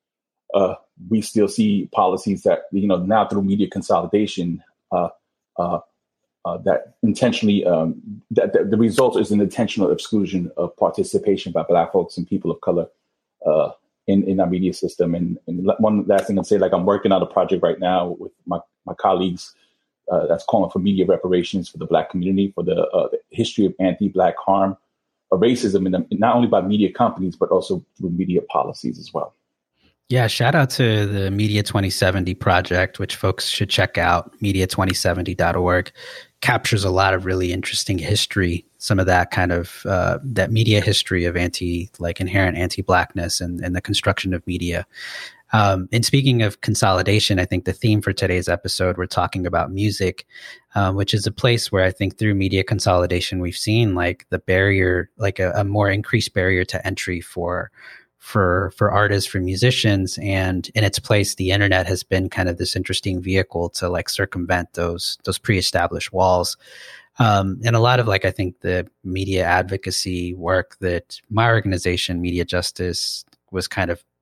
[SPEAKER 5] uh, we still see policies that, you know, now through media consolidation, uh, uh, uh, that intentionally, um, that, that the result is an intentional exclusion of participation by Black folks and people of color uh, in, in our media system. And, and one last thing I'll say, like I'm working on a project right now with my, my colleagues uh, that's calling for media reparations for the Black community, for the, uh, the history of anti-Black harm, of racism, in the, not only by media companies, but also through media policies as well.
[SPEAKER 1] Yeah, shout out to the Media twenty seventy project, which folks should check out, media twenty seventy dot org. Captures a lot of really interesting history, some of that kind of, uh, that media history of anti, like inherent anti-Blackness and, and the construction of media. Um, and speaking of consolidation, I think the theme for today's episode, we're talking about music, um, which is a place where I think through media consolidation, we've seen like the barrier, like a, a more increased barrier to entry for, for, for artists, for musicians. And in its place, the internet has been kind of this interesting vehicle to like circumvent those, those pre-established walls. Um, and a lot of like, I think the media advocacy work that my organization, Media Justice, was kind of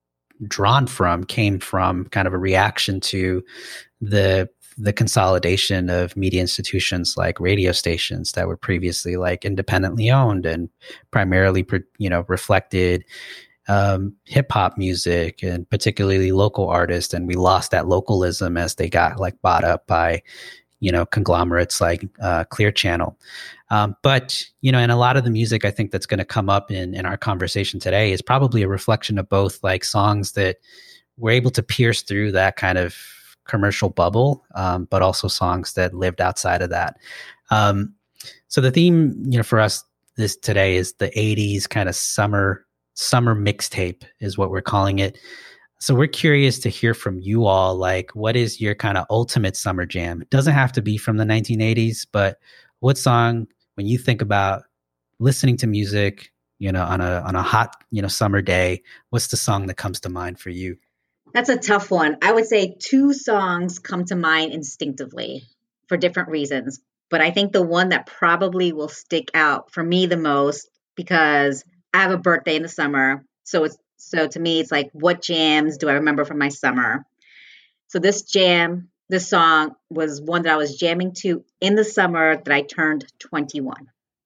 [SPEAKER 1] drawn from came from kind of a reaction to the the consolidation of media institutions like radio stations that were previously like independently owned and primarily, you know, reflected um, hip hop music and particularly local artists. And we lost that localism as they got like bought up by, you know, conglomerates like uh, Clear Channel. Um, but, you know, and a lot of the music I think that's going to come up in, in our conversation today is probably a reflection of both like songs that were able to pierce through that kind of commercial bubble, um, but also songs that lived outside of that. Um, so the theme, you know, for us this today is the eighties kind of summer, summer mixtape is what we're calling it. So we're curious to hear from you all, like, what is your kind of ultimate summer jam? It doesn't have to be from the nineteen eighties, but what song, when you think about listening to music, you know, on a on a hot, you know, summer day, what's the song that comes to mind for you?
[SPEAKER 4] That's a tough one. I would say two songs come to mind instinctively for different reasons. But I think the one that probably will stick out for me the most, because I have a birthday in the summer. So it's so to me, it's like, what jams do I remember from my summer? So this jam, this song was one that I was jamming to in the summer that I turned twenty-one.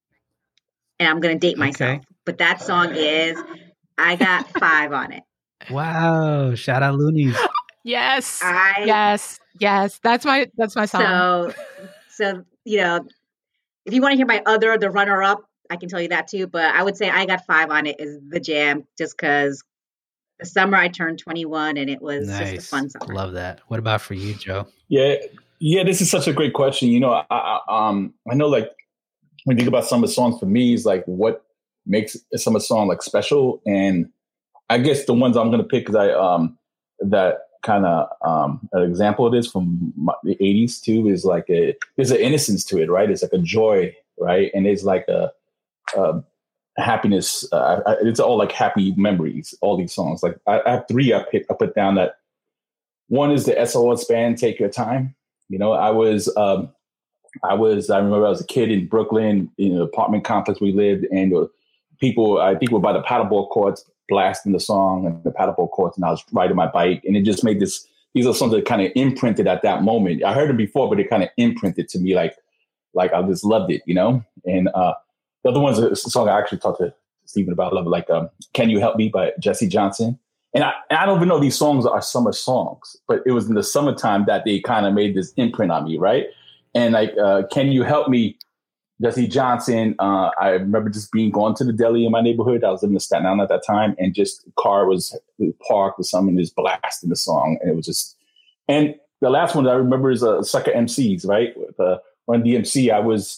[SPEAKER 4] And I'm going to date myself. Okay. But that song is I Got Five on It.
[SPEAKER 1] Wow. Shout out Loonies.
[SPEAKER 2] Yes.
[SPEAKER 4] I,
[SPEAKER 2] yes. Yes. That's my, that's my song.
[SPEAKER 4] So, so, you know, if you want to hear my other, the runner up, I can tell you that too. But I would say I Got Five on It is the jam just because the summer I turned twenty-one and it was nice. Just a fun summer.
[SPEAKER 1] Love that. What about for you, Joe?
[SPEAKER 5] Yeah. Yeah. This is such a great question. You know, I, I, um, I know like when you think about summer songs for me is like what makes a summer song like special. And I guess the ones I'm going to pick, cause I, um, that kind of, um, an example of this from my, the eighties too, is like a, there's an innocence to it, right? It's like a joy, right? And it's like a, a happiness. Uh, I, it's all like happy memories, all these songs. Like I, I have three I pick, I put down that one is the S O S band, Take Your Time. You know, I was, um, I was, I remember I was a kid in Brooklyn in an apartment complex we lived, and uh, people, I think were by the paddleball courts blasting the song and the paddleball courts, and I was riding my bike, and it just made this, these are songs that kind of imprinted at that moment. I heard it before, but it kind of imprinted to me like, like I just loved it, you know? And uh, the other one's a song I actually talked to Stephen about, love, like um, Can You Help Me by Jesse Johnson. And I, and I don't even know these songs are summer songs, but it was in the summertime that they kind of made this imprint on me, right? And like, uh, Can You Help Me, Jesse Johnson. Uh, I remember just being going to the deli in my neighborhood. I was living in Staten Island at that time, and just the car was parked with someone just blasting the song, and it was just. And the last one that I remember is uh, Sucker M Cs, right? With uh, Run D M C. I was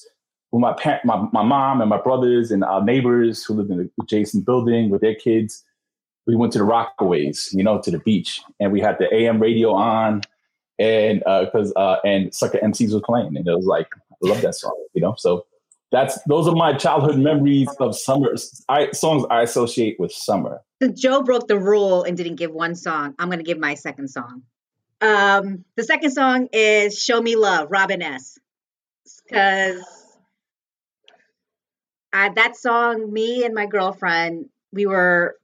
[SPEAKER 5] with my parent, my, my mom and my brothers and our neighbors who lived in the adjacent building with their kids. We went to the Rockaways, you know, to the beach, and we had the A M radio on, and because uh, uh, and Sucker M Cs was playing, and it was like, I love that song, you know. So that's those are my childhood memories of summer. I, songs I associate with summer.
[SPEAKER 4] Since Joe broke the rule and didn't give one song, I'm going to give my second song. Um, the second song is "Show Me Love," Robin S. Because that song, me and my girlfriend, we were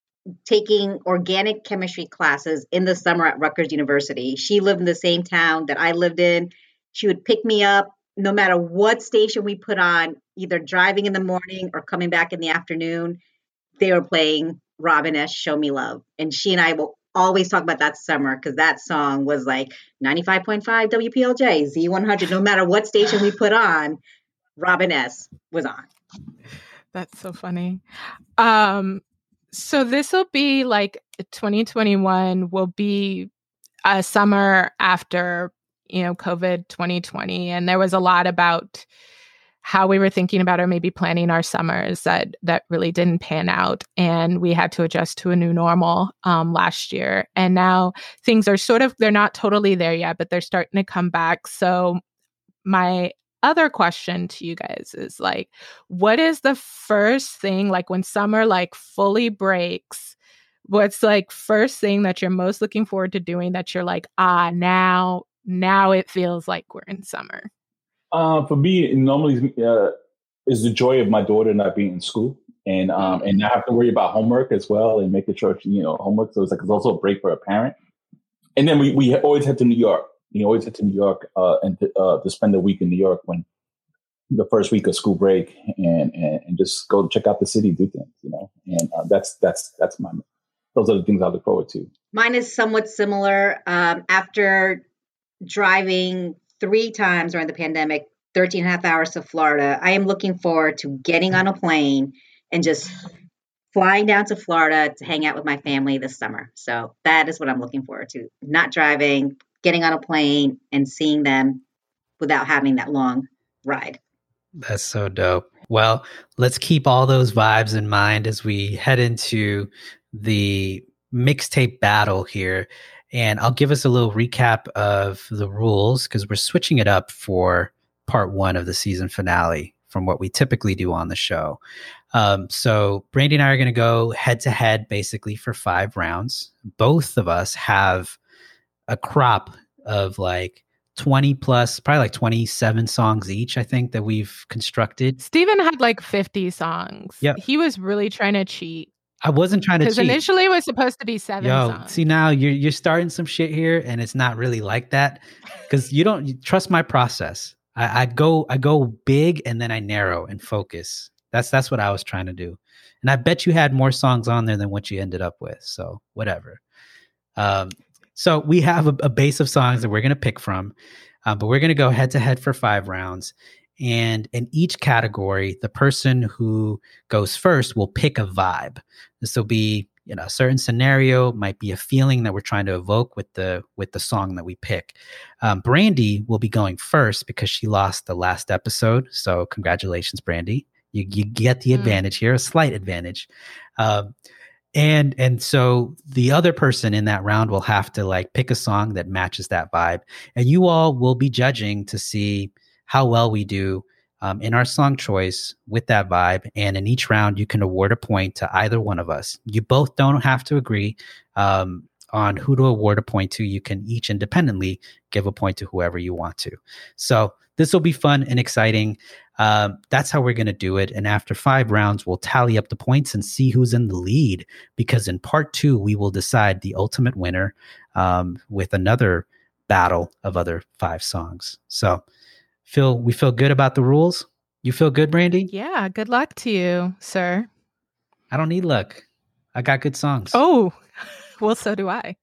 [SPEAKER 4] taking organic chemistry classes in the summer at Rutgers University. She lived in the same town that I lived in. She would pick me up no matter what station we put on, either driving in the morning or coming back in the afternoon. They were playing Robin S. "Show Me Love." And she and I will always talk about that summer because that song was like ninety-five point five W P L J, Z one hundred. No matter what station we put on, Robin S. was on.
[SPEAKER 2] That's so funny. Um, So this will be like twenty twenty-one will be a summer after, you know, COVID twenty twenty. And there was a lot about how we were thinking about or maybe planning our summers that that really didn't pan out. And we had to adjust to a new normal um, last year. And now things are sort of, they're not totally there yet, but they're starting to come back. So my other question to you guys is like, what is the first thing, like when summer like fully breaks, what's like first thing that you're most looking forward to doing that you're like, ah, now, now it feels like we're in summer?
[SPEAKER 5] Uh, for me, it normally uh, is the joy of my daughter not being in school and um, and not have to worry about homework as well and making sure, she, you know, homework. So it's like, it's also a break for a parent. And then we, we always head to New York. We always head to New York uh, and to, uh, to spend a week in New York when the first week of school break and, and, and just go check out the city, do things, you know, and uh, that's, that's, that's my, those are the things I look forward to.
[SPEAKER 4] Mine is somewhat similar. Um, after driving three times during the pandemic, thirteen and a half hours to Florida, I am looking forward to getting on a plane and just flying down to Florida to hang out with my family this summer. So that is what I'm looking forward to. Not driving, getting on a plane and seeing them without having that long ride.
[SPEAKER 1] That's so dope. Well, let's keep all those vibes in mind as we head into the mixtape battle here. And I'll give us a little recap of the rules because we're switching it up for part one of the season finale from what we typically do on the show. Um, so Brandy and I are going to go head to head basically for five rounds. Both of us have a crop of like twenty plus, probably like twenty-seven songs each, I think, that we've constructed.
[SPEAKER 2] Steven had like fifty songs.
[SPEAKER 1] Yep.
[SPEAKER 2] He was really trying to cheat.
[SPEAKER 1] I wasn't trying to cheat.
[SPEAKER 2] Because initially it was supposed to be seven
[SPEAKER 1] Yo,
[SPEAKER 2] songs.
[SPEAKER 1] see now you're you're starting some shit here and it's not really like that. Because you don't you trust my process. I, I go I go big and then I narrow and focus. That's that's what I was trying to do. And I bet you had more songs on there than what you ended up with. So whatever. Um So we have a, a base of songs that we're going to pick from, uh, but we're going to go head to head for five rounds. And in each category, the person who goes first will pick a vibe. This will be, you know, a certain scenario, might be a feeling that we're trying to evoke with the with the song that we pick. Um, Brandy will be going first because she lost the last episode. So congratulations, Brandy. You you get the mm. advantage here, a slight advantage. Um, And and so the other person in that round will have to like pick a song that matches that vibe. And you all will be judging to see how well we do um, in our song choice with that vibe. And in each round, you can award a point to either one of us. You both don't have to agree um, on who to award a point to. You can each independently give a point to whoever you want to. So this will be fun and exciting. Um, that's how we're going to do it. And after five rounds, we'll tally up the points and see who's in the lead. Because in part two, we will decide the ultimate winner um, with another battle of other five songs. So feel we feel good about the rules? You feel good, Brandy?
[SPEAKER 2] Yeah, good luck to you, sir.
[SPEAKER 1] I don't need luck. I got good songs.
[SPEAKER 2] Oh, well, so do I.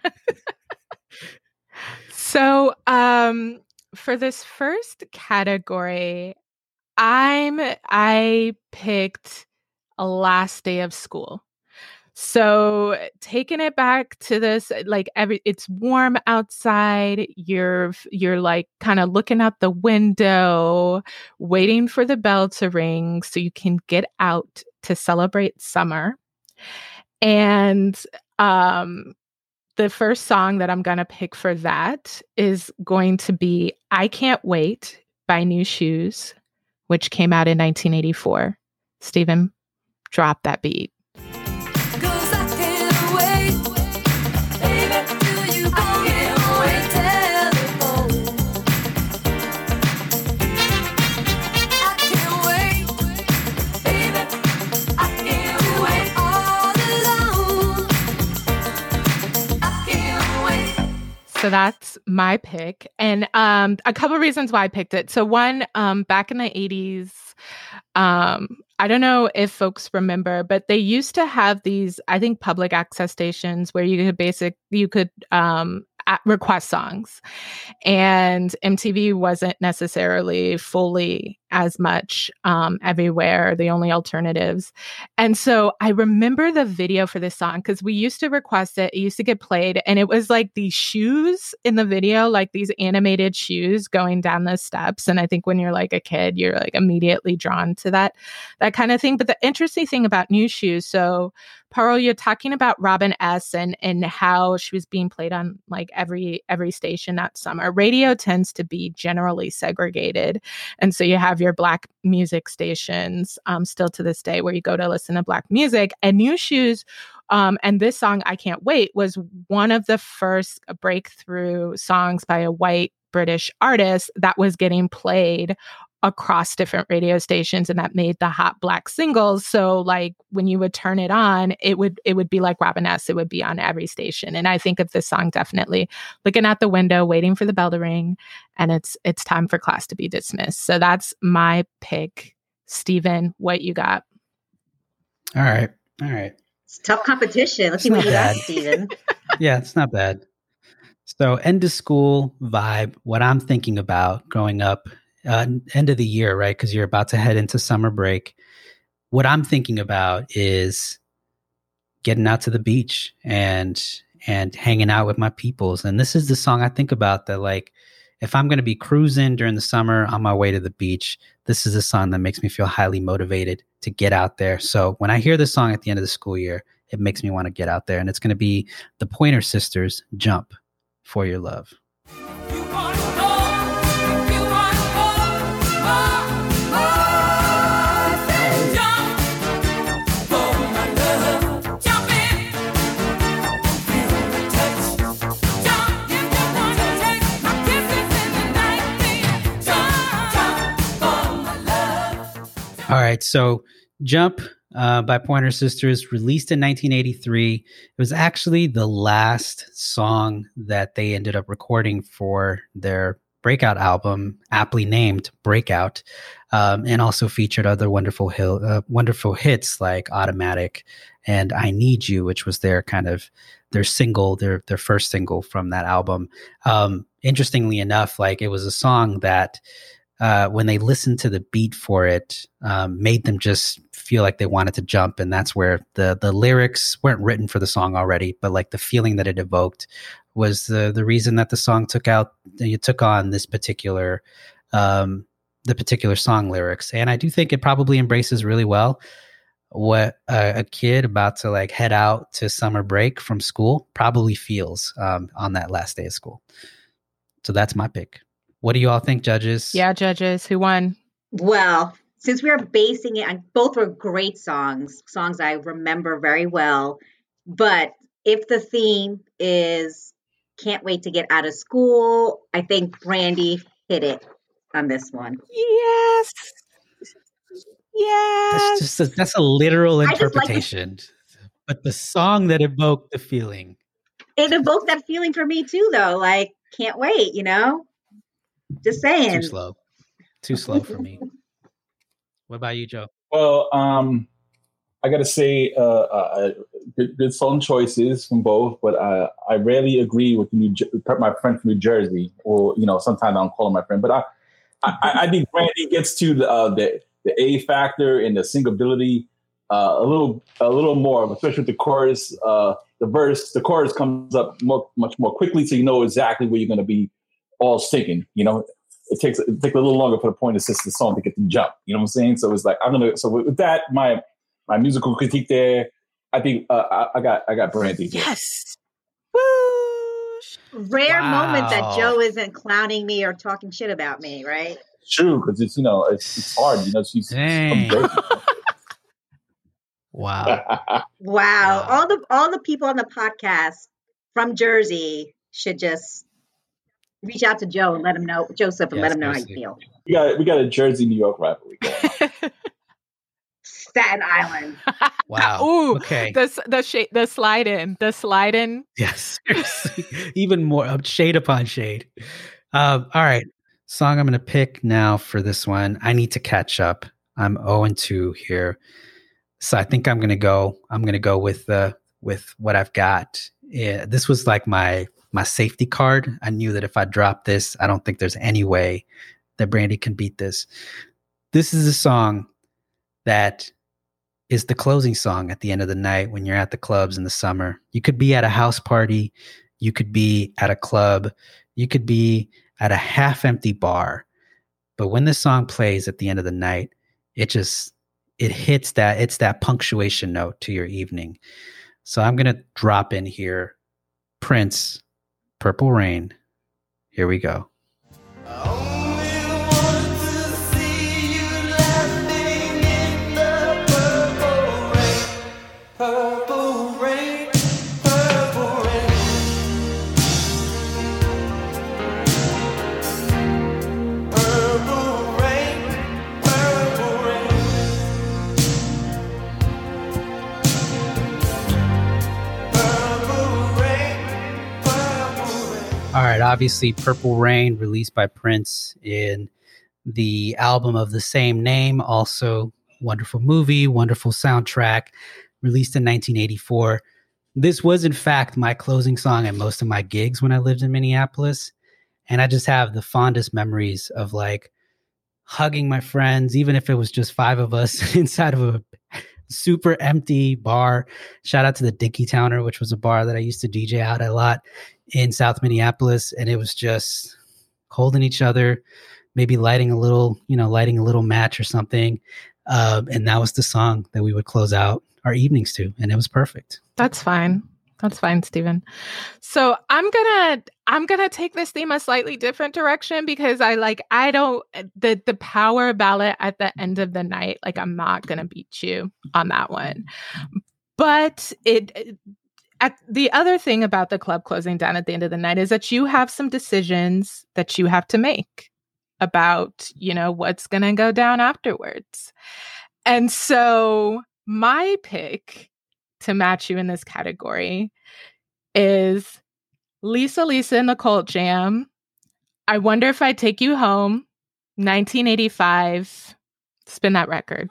[SPEAKER 2] So um, for this first category, I'm I picked a last day of school. So taking it back to this, like every, it's warm outside. You're you're like kind of looking out the window, waiting for the bell to ring so you can get out to celebrate summer. And um, the first song that I'm gonna pick for that is going to be "I Can't Wait" by New Shoes, which came out in nineteen eighty-four. Stephen, drop that beat. So that's my pick. And um, a couple of reasons why I picked it. So one, um, back in the eighties, um, I don't know if folks remember, but they used to have these, I think, public access stations where you could basic, you could um, request songs. And M T V wasn't necessarily fully as much um, everywhere, the only alternatives. And so I remember the video for this song because we used to request it. It used to get played. And it was like these shoes in the video, like these animated shoes going down the steps. And I think when you're like a kid, you're like immediately drawn to that, that kind of thing. But the interesting thing about New Shoes, so Parul, you're talking about Robin S. and and how she was being played on like every every station that summer. Radio tends to be generally segregated. And so you have your Black music stations um, still to this day where you go to listen to Black music. And New Shoes um, and this song, "I Can't Wait," was one of the first breakthrough songs by a white British artist that was getting played across different radio stations, and that made the hot Black singles. So like when you would turn it on, it would it would be like Robin S. It would be on every station. And I think of this song definitely looking out the window, waiting for the bell to ring, and it's it's time for class to be dismissed. So that's my pick. Stephen, what you got?
[SPEAKER 1] All right. All right.
[SPEAKER 4] It's tough competition. Let's see what you got, Stephen.
[SPEAKER 1] Yeah, it's not bad. So end of school vibe, what I'm thinking about growing up, uh, end of the year, right? Because you're about to head into summer break. What I'm thinking about is getting out to the beach and and hanging out with my peoples. And this is the song I think about that, like, if I'm going to be cruising during the summer on my way to the beach, this is a song that makes me feel highly motivated to get out there. So when I hear this song at the end of the school year, it makes me want to get out there. And it's going to be the Pointer Sisters' "Jump for Your Love." All right, so "Jump" uh, by Pointer Sisters, released in nineteen eighty-three. It was actually the last song that they ended up recording for their breakout album, aptly named Breakout, um, and also featured other wonderful hill, uh, wonderful hits like "Automatic" and "I Need You," which was their kind of their single, their their first single from that album. Um, interestingly enough, like it was a song that Uh, when they listened to the beat for it, um, made them just feel like they wanted to jump. And that's where the the lyrics weren't written for the song already, but like the feeling that it evoked was the the reason that the song took out, it took on this particular, um, the particular song lyrics. And I do think it probably embraces really well what a, a kid about to like head out to summer break from school probably feels um, on that last day of school. So that's my pick. What do you all think, judges?
[SPEAKER 2] Yeah, judges. Who won?
[SPEAKER 4] Well, since we are basing it on, both were great songs, songs I remember very well. But if the theme is can't wait to get out of school, I think Brandy hit it on this one.
[SPEAKER 2] Yes. Yes.
[SPEAKER 1] That's just a, that's a literal
[SPEAKER 4] I just like
[SPEAKER 1] interpretation. But the song that evoked the feeling.
[SPEAKER 4] It evoked that feeling for me too, though. Like, can't wait, you know? Just saying.
[SPEAKER 1] Too slow. Too slow for me. What about you, Joe?
[SPEAKER 5] Well, um, I got to say, uh, uh, good, good song choices from both, but uh, I rarely agree with New, my friend from New Jersey, or you know, sometimes I don't call him my friend. But I, I, I think Brandy gets to the, uh, the the A factor and the singability uh, a little a little more, especially with the chorus, uh, the verse, the chorus comes up more, much more quickly, so you know exactly where you're going to be all singing. You know, it takes it takes a little longer for the point assist the song to get them jump. You know what I'm saying? So it's like I'm gonna. So with that, my my musical critique there, I think uh, I, I got I got Brandy.
[SPEAKER 2] Yes.
[SPEAKER 4] Rare
[SPEAKER 1] Wow.
[SPEAKER 4] moment that Joe isn't clowning me or talking shit about me, right?
[SPEAKER 5] True, because it's you know it's, it's hard. You know, she's
[SPEAKER 1] Dang.
[SPEAKER 5] from
[SPEAKER 1] Wow.
[SPEAKER 5] Jersey.
[SPEAKER 4] Wow.
[SPEAKER 1] Wow.
[SPEAKER 4] All the all the people on the podcast from Jersey should just reach out to Joe and let him know, Joseph, and
[SPEAKER 1] Yeah,
[SPEAKER 4] let him know how you
[SPEAKER 1] seriously.
[SPEAKER 4] feel.
[SPEAKER 5] we got we got a Jersey New York rivalry going on.
[SPEAKER 4] Staten Island.
[SPEAKER 1] Wow.
[SPEAKER 2] Ooh,
[SPEAKER 1] Okay.
[SPEAKER 2] the the sh- the slide in, the slide in.
[SPEAKER 1] Yes. Seriously. Even more uh, shade upon shade. Um, all right. Song I'm going to pick now for this one. I need to catch up. I'm oh and two here. So I think I'm going to go, I'm going to go with the, with what I've got. Yeah, this was like my, my safety card. I knew that if I drop this, I don't think there's any way that Brandy can beat this. This is a song that is the closing song at the end of the night when you're at the clubs in the summer. You could be at a house party. You could be at a club. You could be at a half-empty bar. But when this song plays at the end of the night, it just, it hits that, it's that punctuation note to your evening. So I'm going to drop in here Prince, Purple Rain. Here we go. All right, obviously Purple Rain, released by Prince in the album of the same name. Also, wonderful movie, wonderful soundtrack, released in nineteen eighty-four. This was, in fact, my closing song at most of my gigs when I lived in Minneapolis. And I just have the fondest memories of like hugging my friends, even if it was just five of us inside of a super empty bar. Shout out to the Dinky Towner, which was a bar that I used to D J out a lot in South Minneapolis. And it was just holding each other, maybe lighting a little, you know, lighting a little match or something. Um, and that was the song that we would close out our evenings to. And it was perfect.
[SPEAKER 2] That's fine. That's fine, Stephen. So I'm gonna I'm gonna take this theme a slightly different direction because I like I don't the the power ballad at the end of the night. Like I'm not gonna beat you on that one. But it, it at the other thing about the club closing down at the end of the night is that you have some decisions that you have to make about, you know, what's gonna go down afterwards. And so my pick to match you in this category is Lisa Lisa and the Cult Jam. I Wonder If I'd Take You Home, nineteen eighty-five. Spin that record.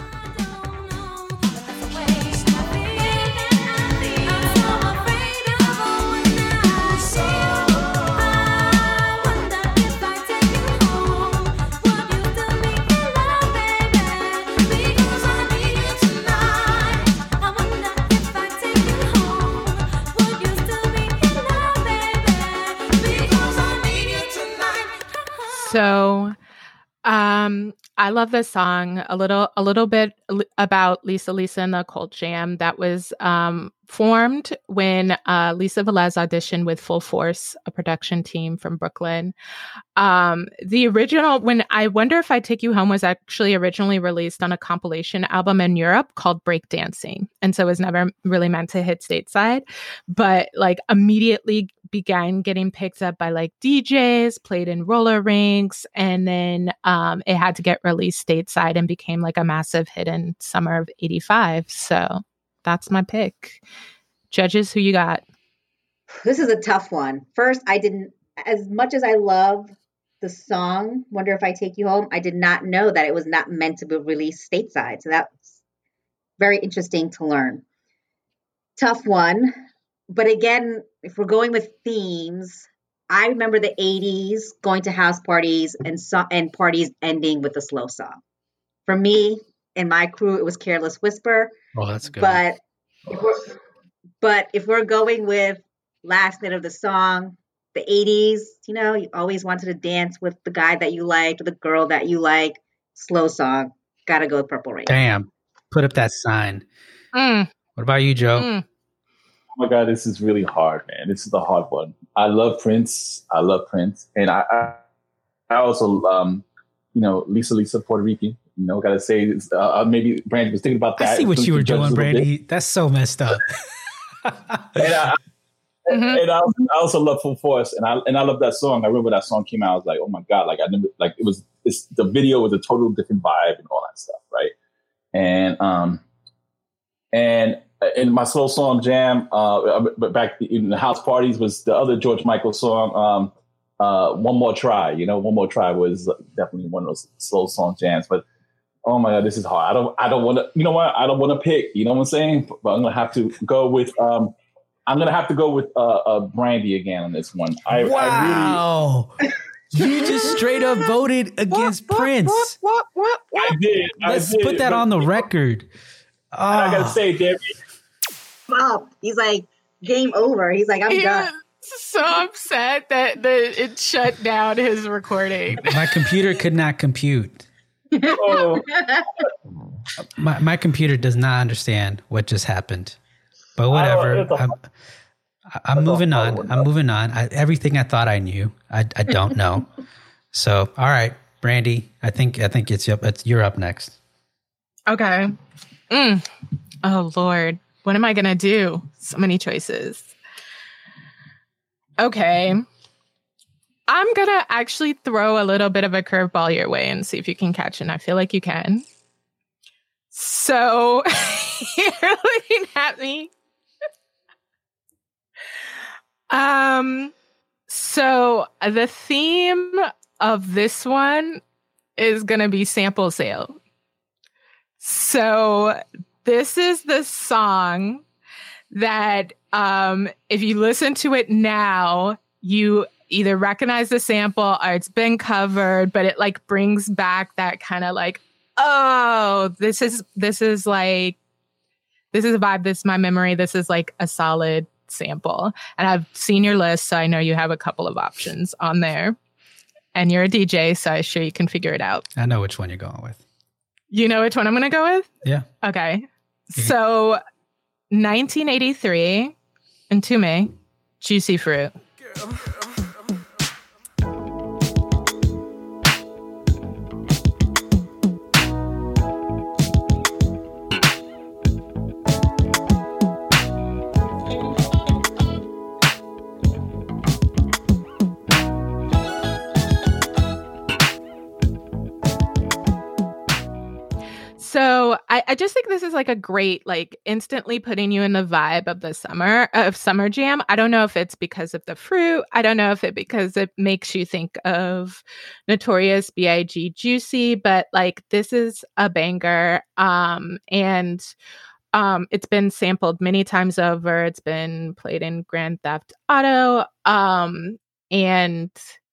[SPEAKER 2] So, um, I love this song. A little, a little bit about Lisa Lisa and the Cult Jam. That was um, formed when uh, Lisa Velez auditioned with Full Force, a production team from Brooklyn. Um, the original, when I Wonder If I'd Take You Home, was actually originally released on a compilation album in Europe called Breakdancing, and so it was never really meant to hit stateside. But like immediately began getting picked up by like D Js, played in roller rinks, and then um, it had to get released stateside and became like a massive hit in summer of eighty-five. So that's my pick. Judges, who you got?
[SPEAKER 4] This is a tough one. First, I didn't, as much as I love the song, Wonder If I Take You Home, I did not know that it was not meant to be released stateside. So that's very interesting to learn. Tough one. But again, if we're going with themes, I remember the eighties, going to house parties and so- and parties ending with a slow song. For me, in my crew, it was Careless Whisper.
[SPEAKER 1] Oh, that's good.
[SPEAKER 4] But if we're, but if we're going with last night of the song, the eighties, you know, you always wanted to dance with the guy that you liked or the girl that you like. Slow song. Gotta go with Purple Rain.
[SPEAKER 1] Damn. Put up that sign.
[SPEAKER 2] Mm.
[SPEAKER 1] What about you, Joe?
[SPEAKER 2] Mm.
[SPEAKER 5] Oh my God, this is really hard, man. This is the hard one. I love Prince. I love Prince. And I I, I also, um, you know, Lisa Lisa Puerto Rican. You know, gotta say, uh, maybe Brandy was thinking about that.
[SPEAKER 1] I see what you were doing, Brandy. Bit. That's so messed up.
[SPEAKER 5] and I, mm-hmm. and I, I also love Full Force, and I and I love that song. I remember that song came out. I was like, oh my God, like I never, like it was. It's the video was a total different vibe and all that stuff, right? And um, and in my slow song jam, uh, but back in the house parties was the other George Michael song, um, uh, One More Try. You know, One More Try was definitely one of those slow song jams, but. Oh my God, this is hard. I don't. I don't want to. You know what? I don't want to pick. You know what I'm saying? But I'm gonna have to go with. Um, I'm gonna have to go with uh, uh Brandy again on this one. I,
[SPEAKER 1] wow! I really, you just straight up voted against
[SPEAKER 2] what,
[SPEAKER 1] Prince.
[SPEAKER 2] What? What? What? what?
[SPEAKER 5] I did. I
[SPEAKER 1] Let's
[SPEAKER 5] did,
[SPEAKER 1] put that on the record.
[SPEAKER 5] Oh. I gotta say, Debbie.
[SPEAKER 4] Stop. He's like, game over. He's like, I'm
[SPEAKER 2] he
[SPEAKER 4] done.
[SPEAKER 2] So upset that the it shut down his recording.
[SPEAKER 1] My computer could not compute.
[SPEAKER 5] Oh.
[SPEAKER 1] my my computer does not understand what just happened, but whatever. I'm, I'm moving on. I'm moving on. I, everything I thought I knew, I, I don't know. So, all right, Brandy. I think I think it's, it's you're up next.
[SPEAKER 2] Okay. Mm. Oh Lord, what am I gonna do? So many choices. Okay. I'm going to actually throw a little bit of a curveball your way and see if you can catch it. And I feel like you can. So you're looking at me. um. So the theme of this one is going to be sample sale. So this is the song that um, if you listen to it now, you either recognize the sample or it's been covered, but it like brings back that kind of like, oh, this is, this is like, this is a vibe. This is my memory. This is like a solid sample. And I've seen your list, so I know you have a couple of options on there. And you're a D J, so I'm sure you can figure it out.
[SPEAKER 1] I know which one you're going with.
[SPEAKER 2] You know which one I'm going to go with?
[SPEAKER 1] Yeah.
[SPEAKER 2] Okay. Mm-hmm. So nineteen eighty-three, Entombed, Juicy Fruit. Girl. So I, I just think this is like a great, like instantly putting you in the vibe of the summer, of Summer Jam. I don't know if it's because of the fruit. I don't know if it because it makes you think of Notorious B I G Juicy, but like this is a banger. Um, and um, it's been sampled many times over. It's been played in Grand Theft Auto. Um, and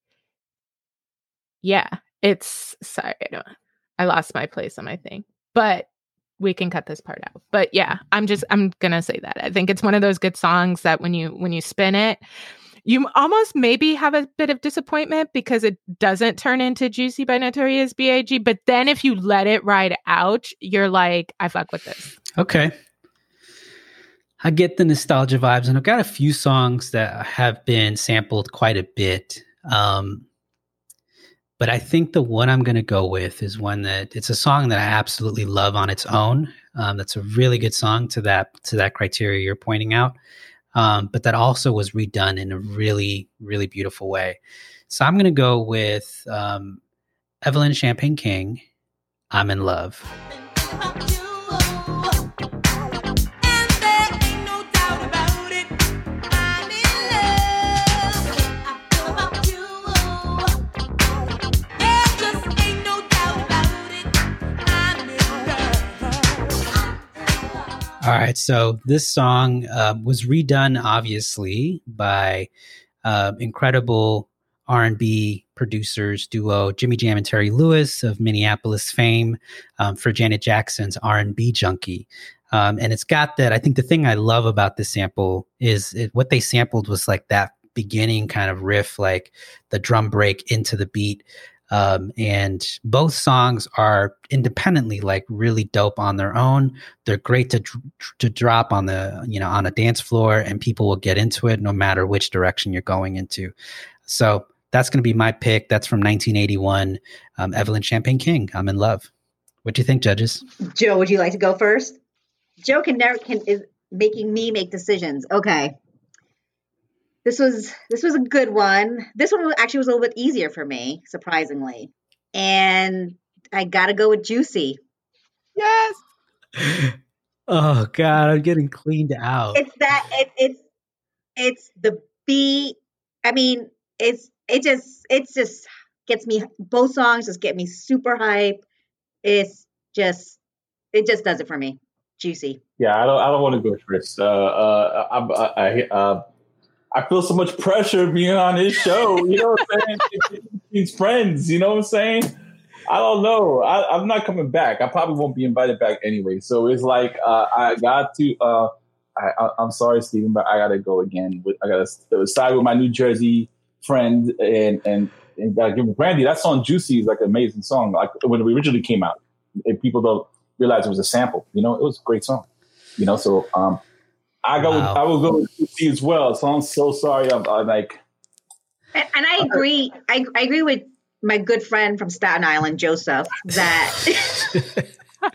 [SPEAKER 2] yeah, it's, sorry, I, don't, I lost my place on my thing. But we can cut this part out. But yeah, I'm just, I'm going to say that. I think it's one of those good songs that when you, when you spin it, you almost maybe have a bit of disappointment because it doesn't turn into Juicy by Notorious B I G. But then if you let it ride out, you're like, I fuck with this.
[SPEAKER 1] Okay. I get the nostalgia vibes, and I've got a few songs that have been sampled quite a bit. Um, But I think the one I'm going to go with is one that it's a song that I absolutely love on its own. Um, that's a really good song to that to that criteria you're pointing out. Um, but that also was redone in a really, really beautiful way. So I'm going to go with um, Evelyn Champagne King, I'm in Love. All right, so this song uh, was redone, obviously, by uh, incredible R and B producers duo Jimmy Jam and Terry Lewis of Minneapolis fame um, for Janet Jackson's R and B Junkie. Um, and it's got that. I think the thing I love about this sample is it, what they sampled was like that beginning kind of riff, like the drum break into the beat. Um, and both songs are independently like really dope on their own. They're great to to drop on the, you know, on a dance floor, and people will get into it no matter which direction you're going into. So that's going to be my pick. That's from nineteen eighty-one, um, Evelyn Champagne King, I'm in Love. What do you think, judges?
[SPEAKER 4] Joe, would you like to go first? Joe can never can is making me make decisions. Okay. This was this was a good one. This one actually was a little bit easier for me, surprisingly. And I gotta go with Juicy.
[SPEAKER 2] Yes.
[SPEAKER 1] Oh God, I'm getting cleaned out.
[SPEAKER 4] It's that it, it's it's the beat. I mean, it's it just it's just gets me. Both songs just get me super hype. It's just it just does it for me. Juicy.
[SPEAKER 5] Yeah, I don't. I don't want to go first. Uh, uh, I, I, I, uh, I feel so much pressure being on his show. You know what I'm saying? He's friends. You know what I'm saying? I don't know. I, I'm not coming back. I probably won't be invited back anyway. So it's like uh, I got to. Uh, I, I, I'm sorry, Stephen, but I got to go again. With I got to side with my New Jersey friend and and and gotta give Brandy. That song "Juicy" is like an amazing song. Like when it originally came out, and people don't realize it was a sample. You know, it was a great song. You know, so um, I go. Wow. I will go with Juicy as well. So I'm so sorry. I'm, I'm like,
[SPEAKER 4] and, and I agree. I, I agree with my good friend from Staten Island, Joseph, that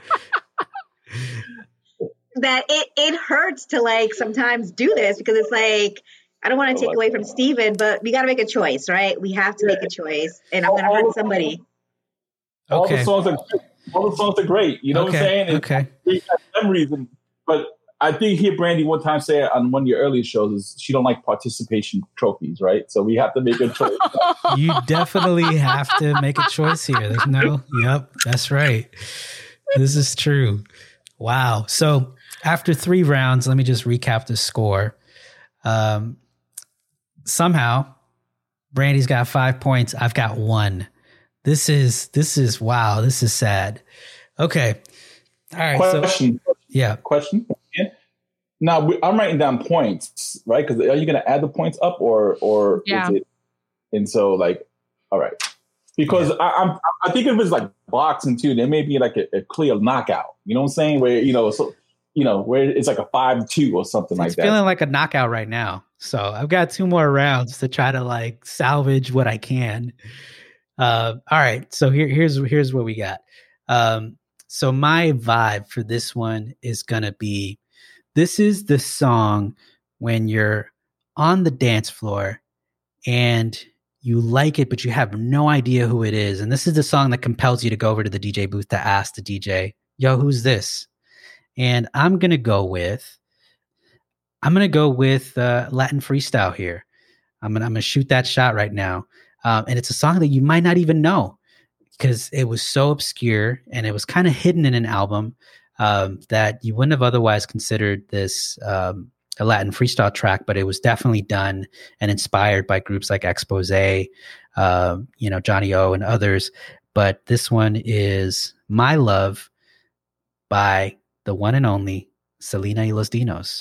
[SPEAKER 4] that it it hurts to like sometimes do this because it's like I don't want to take away from Steven, but we got to make a choice, right? We have to make a choice, and I'm going to hurt somebody.
[SPEAKER 5] All
[SPEAKER 1] Okay.
[SPEAKER 5] the songs are all the songs are great. You know
[SPEAKER 1] okay.
[SPEAKER 5] what I'm saying? And
[SPEAKER 1] okay.
[SPEAKER 5] We have memories, and, but I did hear Brandy one time say on one of your earlier shows is she don't like participation trophies, right? So we have to make a choice.
[SPEAKER 1] You definitely have to make a choice here. There's no, yep, that's right. This is true. Wow. So after three rounds, let me just recap the score. Um, somehow, Brandy's got five points. I've got one. This is, this is, wow, this is sad. Okay. All right.
[SPEAKER 5] Question.
[SPEAKER 1] So, yeah.
[SPEAKER 5] Question. Now we, I'm writing down points, right? Because are you going to add the points up or, or
[SPEAKER 2] yeah.
[SPEAKER 5] is it? And so like, all right. Because yeah. I, I'm, I think if it was like boxing too, there may be like a, a clear knockout. You know what I'm saying? Where, you know, so, you know, where it's like a five two or something
[SPEAKER 1] it's
[SPEAKER 5] like that.
[SPEAKER 1] It's feeling like a knockout right now. So I've got two more rounds to try to like salvage what I can. Uh, all right. So here, here's, here's what we got. Um, so my vibe for this one is going to be, this is the song when you're on the dance floor and you like it, but you have no idea who it is. And this is the song that compels you to go over to the D J booth to ask the D J, yo, who's this? And I'm going to go with, I'm going to go with uh, Latin Freestyle here. I'm going to I'm going to shoot that shot right now. Um, and it's a song that you might not even know because it was so obscure and it was kind of hidden in an album um, that you wouldn't have otherwise considered this um, a Latin freestyle track, but it was definitely done and inspired by groups like Expose, uh, you know, Johnny O and others. But this one is My Love by the one and only Selena y Los Dinos.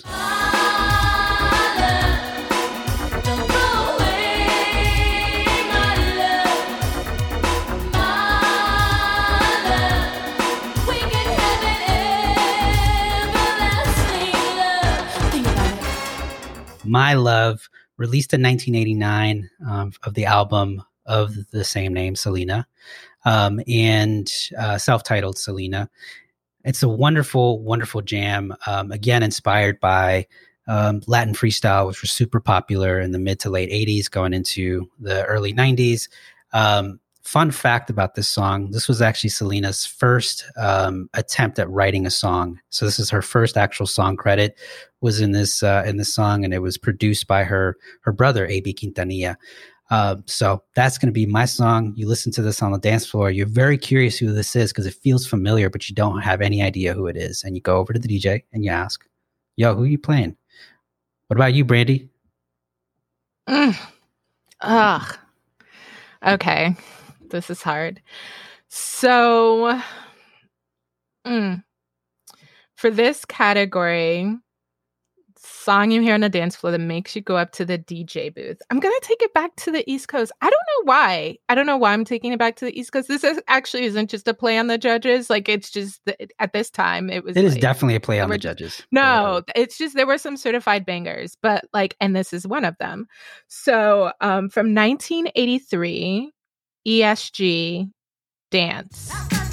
[SPEAKER 1] My Love, released in nineteen eighty-nine um, of the album of the same name, Selena, um, and uh, self-titled Selena. It's a wonderful, wonderful jam, um, again, inspired by um, Latin freestyle, which was super popular in the mid to late eighties, going into the early nineties. Um, fun fact about this song, this was actually Selena's first um, attempt at writing a song. So this is her first actual song credit was in this uh, in this song, and it was produced by her her brother, A B Quintanilla. Uh, so that's going to be my song. You listen to this on the dance floor. You're very curious who this is because it feels familiar, but you don't have any idea who it is. And you go over to the D J and you ask, yo, who are you playing? What about you, Brandy?
[SPEAKER 2] Mm. Ugh. Okay. This is hard. So, mm, for this category, song you hear on the dance floor that makes you go up to the D J booth. I'm going to take it back to the East Coast. I don't know why. I don't know why I'm taking it back to the East Coast. This is actually isn't just a play on the judges. Like, it's just that at this time, it was.
[SPEAKER 1] It
[SPEAKER 2] like,
[SPEAKER 1] is definitely a play on
[SPEAKER 2] were
[SPEAKER 1] the
[SPEAKER 2] just-
[SPEAKER 1] judges.
[SPEAKER 2] No, it's just there were some certified bangers, but like, and this is one of them. So um, from nineteen eighty-three, E S G, Dance.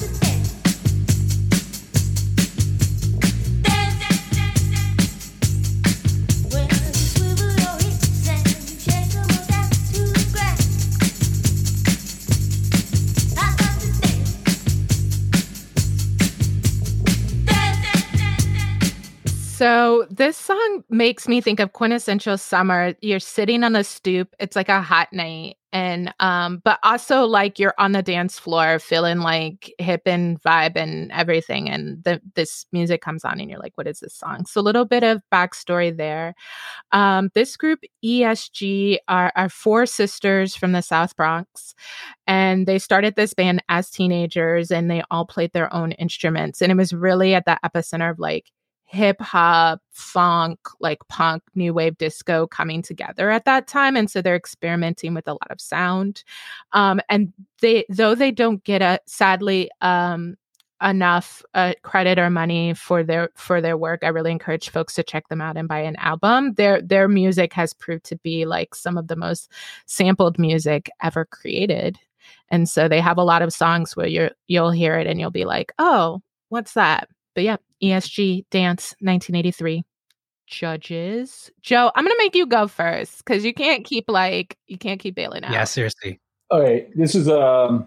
[SPEAKER 2] So this song makes me think of quintessential summer. You're sitting on the stoop. It's like a hot night. And, um, but also like you're on the dance floor feeling like hip and vibe and everything. And the, this music comes on and you're like, what is this song? So a little bit of backstory there. Um, this group, E S G, are, are four sisters from the South Bronx. And they started this band as teenagers and they all played their own instruments. And it was really at the epicenter of like hip hop, funk, like punk, new wave disco coming together at that time. And so they're experimenting with a lot of sound. Um, and they, though they don't get a, sadly, um, enough uh, credit or money for their for their work, I really encourage folks to check them out and buy an album. Their their music has proved to be like some of the most sampled music ever created. And so they have a lot of songs where you're you'll hear it and you'll be like, oh, what's that? But yeah, E S G, Dance, nineteen eighty-three. Judges. Joe, I'm going to make you go first because you can't keep like, you can't keep bailing out.
[SPEAKER 1] Yeah, seriously.
[SPEAKER 5] Okay, this is um,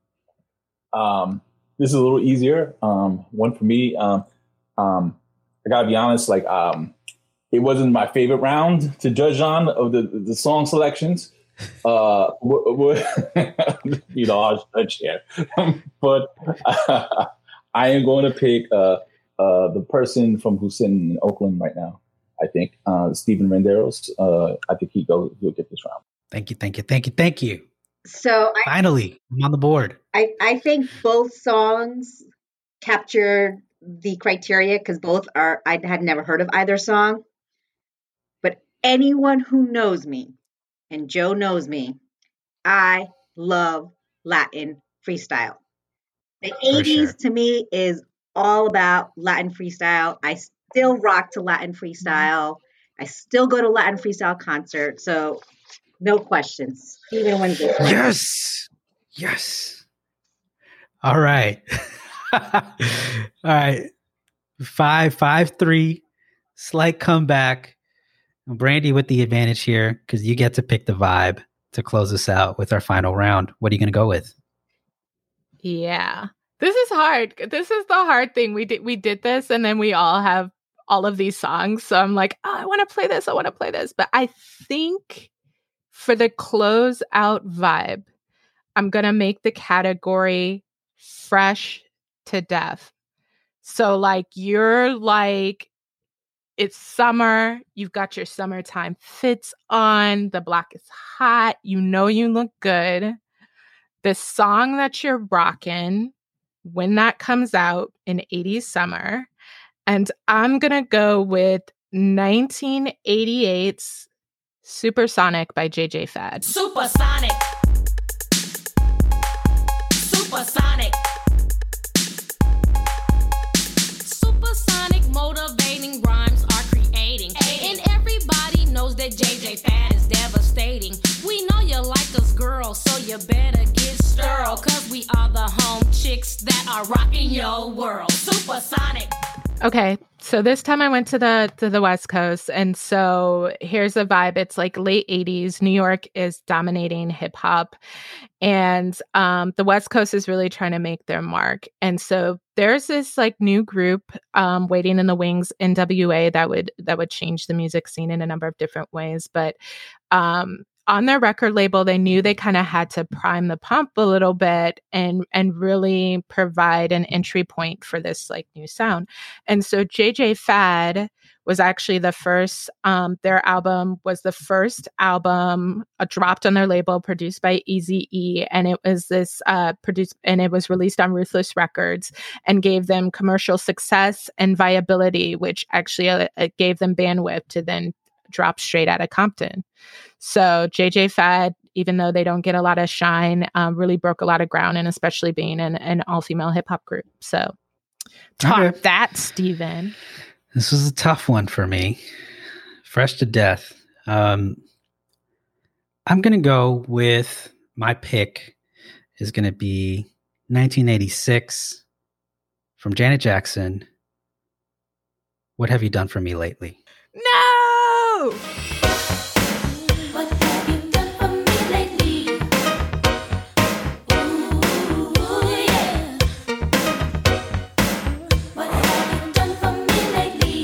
[SPEAKER 5] um, this is a little easier. Um, one for me. Um, um, I gotta be honest. Like, um, it wasn't my favorite round to judge on of the the song selections. Uh, w- w- you know, I'll judge here, but uh, I am going to pick uh, uh, the person from who's sitting in Oakland right now. I think uh, Stephen Renderos. Uh, I think he go he'll get this round.
[SPEAKER 1] Thank you, thank you, thank you, thank you.
[SPEAKER 4] So I,
[SPEAKER 1] Finally, I'm on the board.
[SPEAKER 4] I, I think both songs captured the criteria because both are, I had never heard of either song. But anyone who knows me, and Joe knows me, I love Latin freestyle. The eighties
[SPEAKER 1] sure.
[SPEAKER 4] to me is all about Latin freestyle. I still rock to Latin freestyle. I still go to Latin freestyle concerts. So no questions. Even when this one.
[SPEAKER 1] Yes. Yes. All right. All right. Five, five, three. Slight comeback. Brandy with the advantage here because you get to pick the vibe to close us out with our final round. What are you going to go with?
[SPEAKER 2] Yeah. This is hard. This is the hard thing. We did we did this and then we all have all of these songs. So I'm like, oh, I want to play this. I want to play this. But I think for the close out vibe, I'm going to make the category fresh to death. So like you're like, it's summer. You've got your summertime fits on. The block is hot. You know you look good. The song that you're rocking when that comes out in eighties summer. And I'm going to go with nineteen eighty-eight's Supersonic by J J Fad.
[SPEAKER 6] Supersonic. Supersonic. Supersonic motivating rhymes are creating. And everybody knows that J J Fad is devastating. We know you like us, girl, so you better get sterile. Cause we are the home chicks that are rocking your world. Supersonic.
[SPEAKER 2] Okay, so this time I went to the to the West Coast, and so here's a vibe. It's like late eighties. New York is dominating hip hop, and um, the West Coast is really trying to make their mark. And so there's this like new group um, waiting in the wings, N W A, that would that would change the music scene in a number of different ways. But um, on their record label, they knew they kind of had to prime the pump a little bit and and really provide an entry point for this like new sound. And so J J Fad was actually the first, um, their album was the first album uh, dropped on their label, produced by Eazy-E. And it was this uh, produced, and it was released on Ruthless Records and gave them commercial success and viability, which actually uh, it gave them bandwidth to then drop straight out of Compton. So J J Fad, even though they don't get a lot of shine, um, really broke a lot of ground, and especially being an, an all-female hip-hop group. So talk
[SPEAKER 1] Okay.
[SPEAKER 2] that, Steven.
[SPEAKER 1] This was a tough one for me. Fresh to death. Um, I'm going to go with my pick is going to be nineteen eighty-six from Janet Jackson. What have you done for me lately?
[SPEAKER 2] No!
[SPEAKER 6] What have you done for me lately? Ooh, yeah. What have you done for me lately?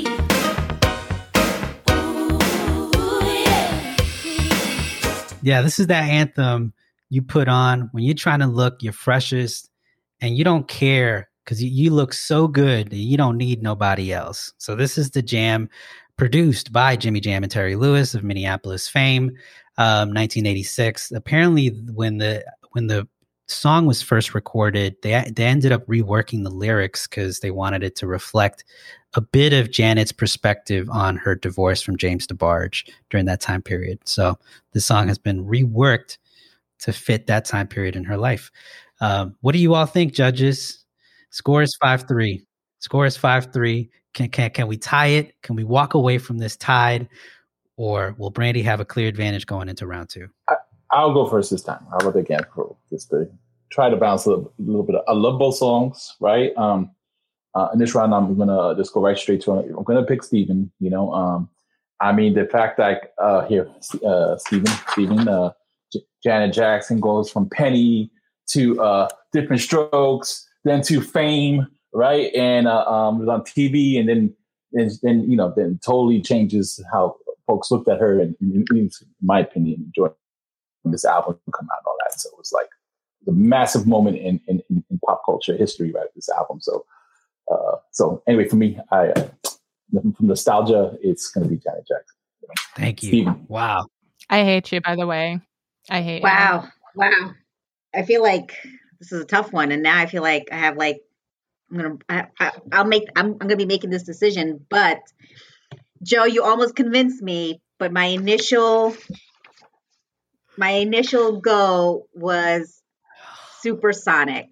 [SPEAKER 6] Ooh, yeah.
[SPEAKER 1] Yeah, this is that anthem you put on when you're trying to look your freshest and you don't care because you, you look so good that you don't need nobody else. So this is the jam produced by Jimmy Jam and Terry Lewis of Minneapolis fame, um, nineteen eighty-six. Apparently, when the when the song was first recorded, they they ended up reworking the lyrics because they wanted it to reflect a bit of Janet's perspective on her divorce from James DeBarge during that time period. So the song has been reworked to fit that time period in her life. Um, what do you all think, judges? Score is five three. Score is five three. Can, can, can we tie it? Can we walk away from this tied? Or will Brandy have a clear advantage going into round two?
[SPEAKER 5] I, I'll go first this time. How about the Gap Pro? Just to try to bounce a little, a little bit. Of, I love both songs, right? Um, uh, in this round, I'm going to just go right straight to it. I'm going to pick Steven, you know. Um, I mean, the fact that uh, here, uh, Steven, Steven, uh, J- Janet Jackson goes from Penny to uh, Different Strokes, then to Fame, right? And uh, um, was on T V, and then, and then you know, then totally changes how folks looked at her, and, and in my opinion, enjoying this album come out and all that. So it was like the massive moment in, in, in pop culture history, right? This album. So, uh, so anyway, for me, I uh, from nostalgia, it's going to be Janet Jackson. You know?
[SPEAKER 1] Thank you.
[SPEAKER 5] Steven.
[SPEAKER 1] Wow.
[SPEAKER 2] I hate you, by the way. I hate
[SPEAKER 4] Wow. Wow. I feel like this is a tough one. And now I feel like I have like, I'm going to, I, I, I'll make, I'm, I'm going to be making this decision, but Joe, you almost convinced me, but my initial, my initial go was Supersonic.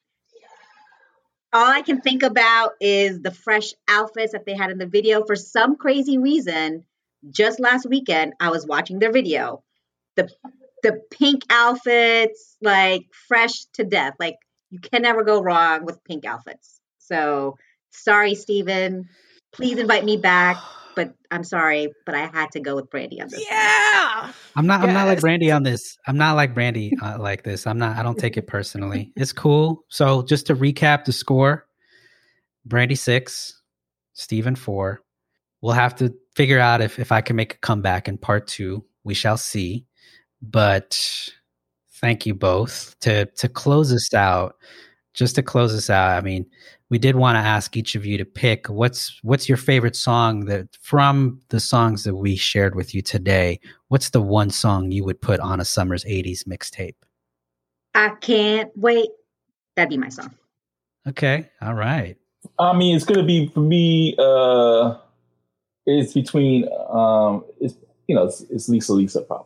[SPEAKER 4] All I can think about is the fresh outfits that they had in the video. For some crazy reason, just last weekend, I was watching their video. The the pink outfits, like fresh to death. Like you can never go wrong with pink outfits. So sorry, Steven. Please invite me back. But I'm sorry, but I had to go with Brandy on this.
[SPEAKER 2] Yeah.
[SPEAKER 1] I'm not. I'm not like
[SPEAKER 2] Yes.
[SPEAKER 1] Brandy on this. I'm not like Brandy uh, like this. I'm not. I don't take it personally. It's cool. So just to recap the score: Brandy six, Steven four. We'll have to figure out if if I can make a comeback in part two. We shall see. But thank you both to to close us out. Just to close us out. I mean, we did want to ask each of you to pick what's what's your favorite song that from the songs that we shared with you today. What's the one song you would put on a Summer's eighties mixtape?
[SPEAKER 4] I can't wait. That'd be my song.
[SPEAKER 1] Okay, all right.
[SPEAKER 5] I mean, it's going to be for me. Uh, it's between. Um, it's you know, it's, it's Lisa Lisa probably.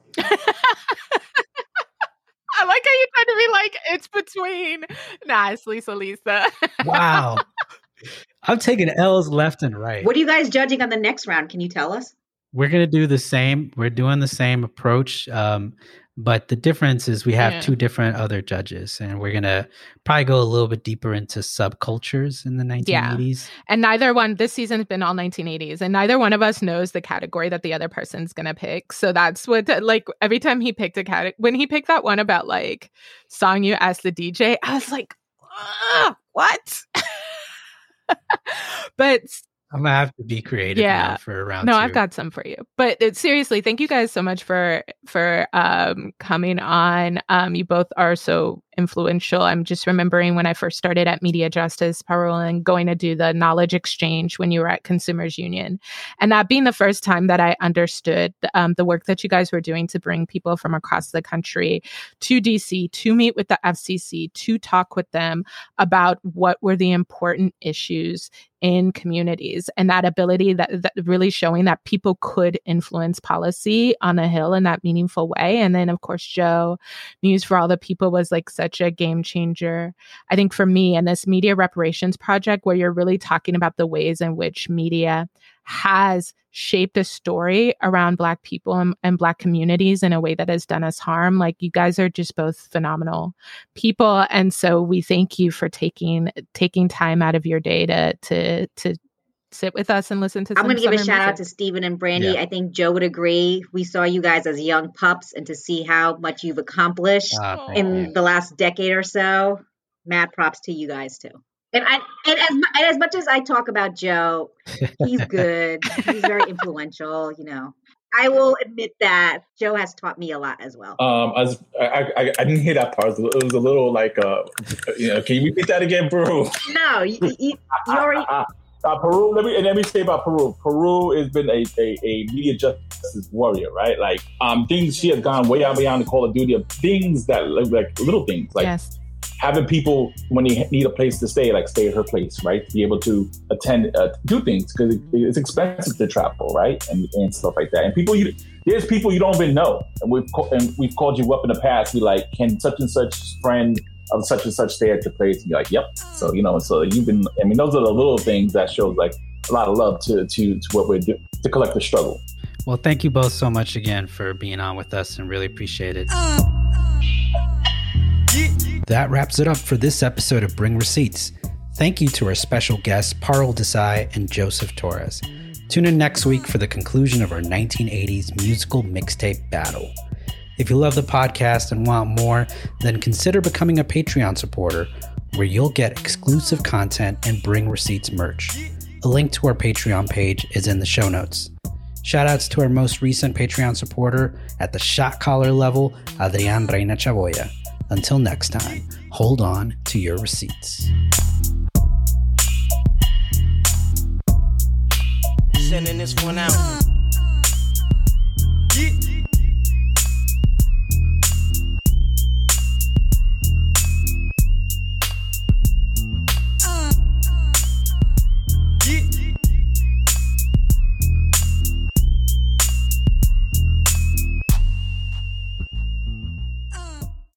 [SPEAKER 2] I like how you tried to be like, it's between. Nah, it's Lisa Lisa.
[SPEAKER 1] Wow, I'm taking L's left and right.
[SPEAKER 4] What are you guys judging on the next round? Can you tell us?
[SPEAKER 1] We're gonna do the same. We're doing the same approach, um, but the difference is we have
[SPEAKER 2] Yeah.
[SPEAKER 1] two different other judges, and we're gonna probably go a little bit deeper into subcultures in the nineteen eighties.
[SPEAKER 2] And neither one, this season's been all nineteen eighties, and neither one of us knows the category that the other person's gonna pick. So that's what, like, every time he picked a category, when he picked that one about like song you asked the D J, I was like, ah, what? But
[SPEAKER 1] I'm gonna have to be creative
[SPEAKER 2] Yeah.
[SPEAKER 1] now for round
[SPEAKER 2] No,
[SPEAKER 1] two.
[SPEAKER 2] I've got some for you. But uh, seriously, thank you guys so much for for um, coming on. Um, you both are so influential. I'm just remembering when I first started at Media Justice, Parul, and going to do the knowledge exchange when you were at Consumers Union. And that being the first time that I understood um, the work that you guys were doing to bring people from across the country to D C to meet with the F C C, to talk with them about what were the important issues in communities, and that ability that, that really showing that people could influence policy on the Hill in that meaningful way. And then, of course, Joe, News for All the People was like such a game changer, I think, for me. And this Media Reparations Project, where you're really talking about the ways in which media has shaped a story around Black people and, and Black communities in a way that has done us harm. Like, you guys are just both phenomenal people. And so we thank you for taking taking time out of your day to to, to sit with us and listen to some
[SPEAKER 4] I'm going to give a
[SPEAKER 2] summer
[SPEAKER 4] shout out
[SPEAKER 2] music.
[SPEAKER 4] to Stephen and Brandy.
[SPEAKER 1] Yeah.
[SPEAKER 4] I think Joe would agree. We saw you guys as young pups, and to see how much you've accomplished
[SPEAKER 1] Ah, thank
[SPEAKER 4] in
[SPEAKER 1] you.
[SPEAKER 4] the last decade or so, mad props to you guys too. And I and as, mu- and as much as I talk about Joe, he's good. He's very influential. You know, I will admit that Joe has taught me a lot as well.
[SPEAKER 5] Um, I, was, I, I I didn't hear that part. It was a- it was a little like, uh, you know, can you repeat that again, Peru?
[SPEAKER 4] No, you, you, you already.
[SPEAKER 5] Uh, Peru. Let me and let me say about Peru. Peru has been a, a, a media justice warrior, right? Like, um, things she has gone way out beyond the Call of Duty of things that like little things, like
[SPEAKER 2] Yes.
[SPEAKER 5] having people when they need a place to stay, like stay at her place, right? To be able to attend, uh, do things because it, it's expensive to travel, right, and and stuff like that. And people, you there's people you don't even know, and we've ca- and we've called you up in the past. Be like, can such and such friend of such and such stay at your place? And you're like, yep. So you know, so you've been. I mean, those are the little things that shows like a lot of love to to to what we're doing to collect the struggle.
[SPEAKER 1] Well, thank you both so much again for being on with us, and really appreciate it. That wraps it up for this episode of Bring Receipts. Thank you to our special guests, Parul Desai and Joseph Torres. Tune in next week for the conclusion of our nineteen eighties musical mixtape battle. If you love the podcast and want more, then consider becoming a Patreon supporter, where you'll get exclusive content and Bring Receipts merch. A link to our Patreon page is in the show notes. Shoutouts to our most recent Patreon supporter at the shot collar level, Adrian Reina Chaboya. Until next time, hold on to your receipts.
[SPEAKER 3] Sending this one out. Yeah.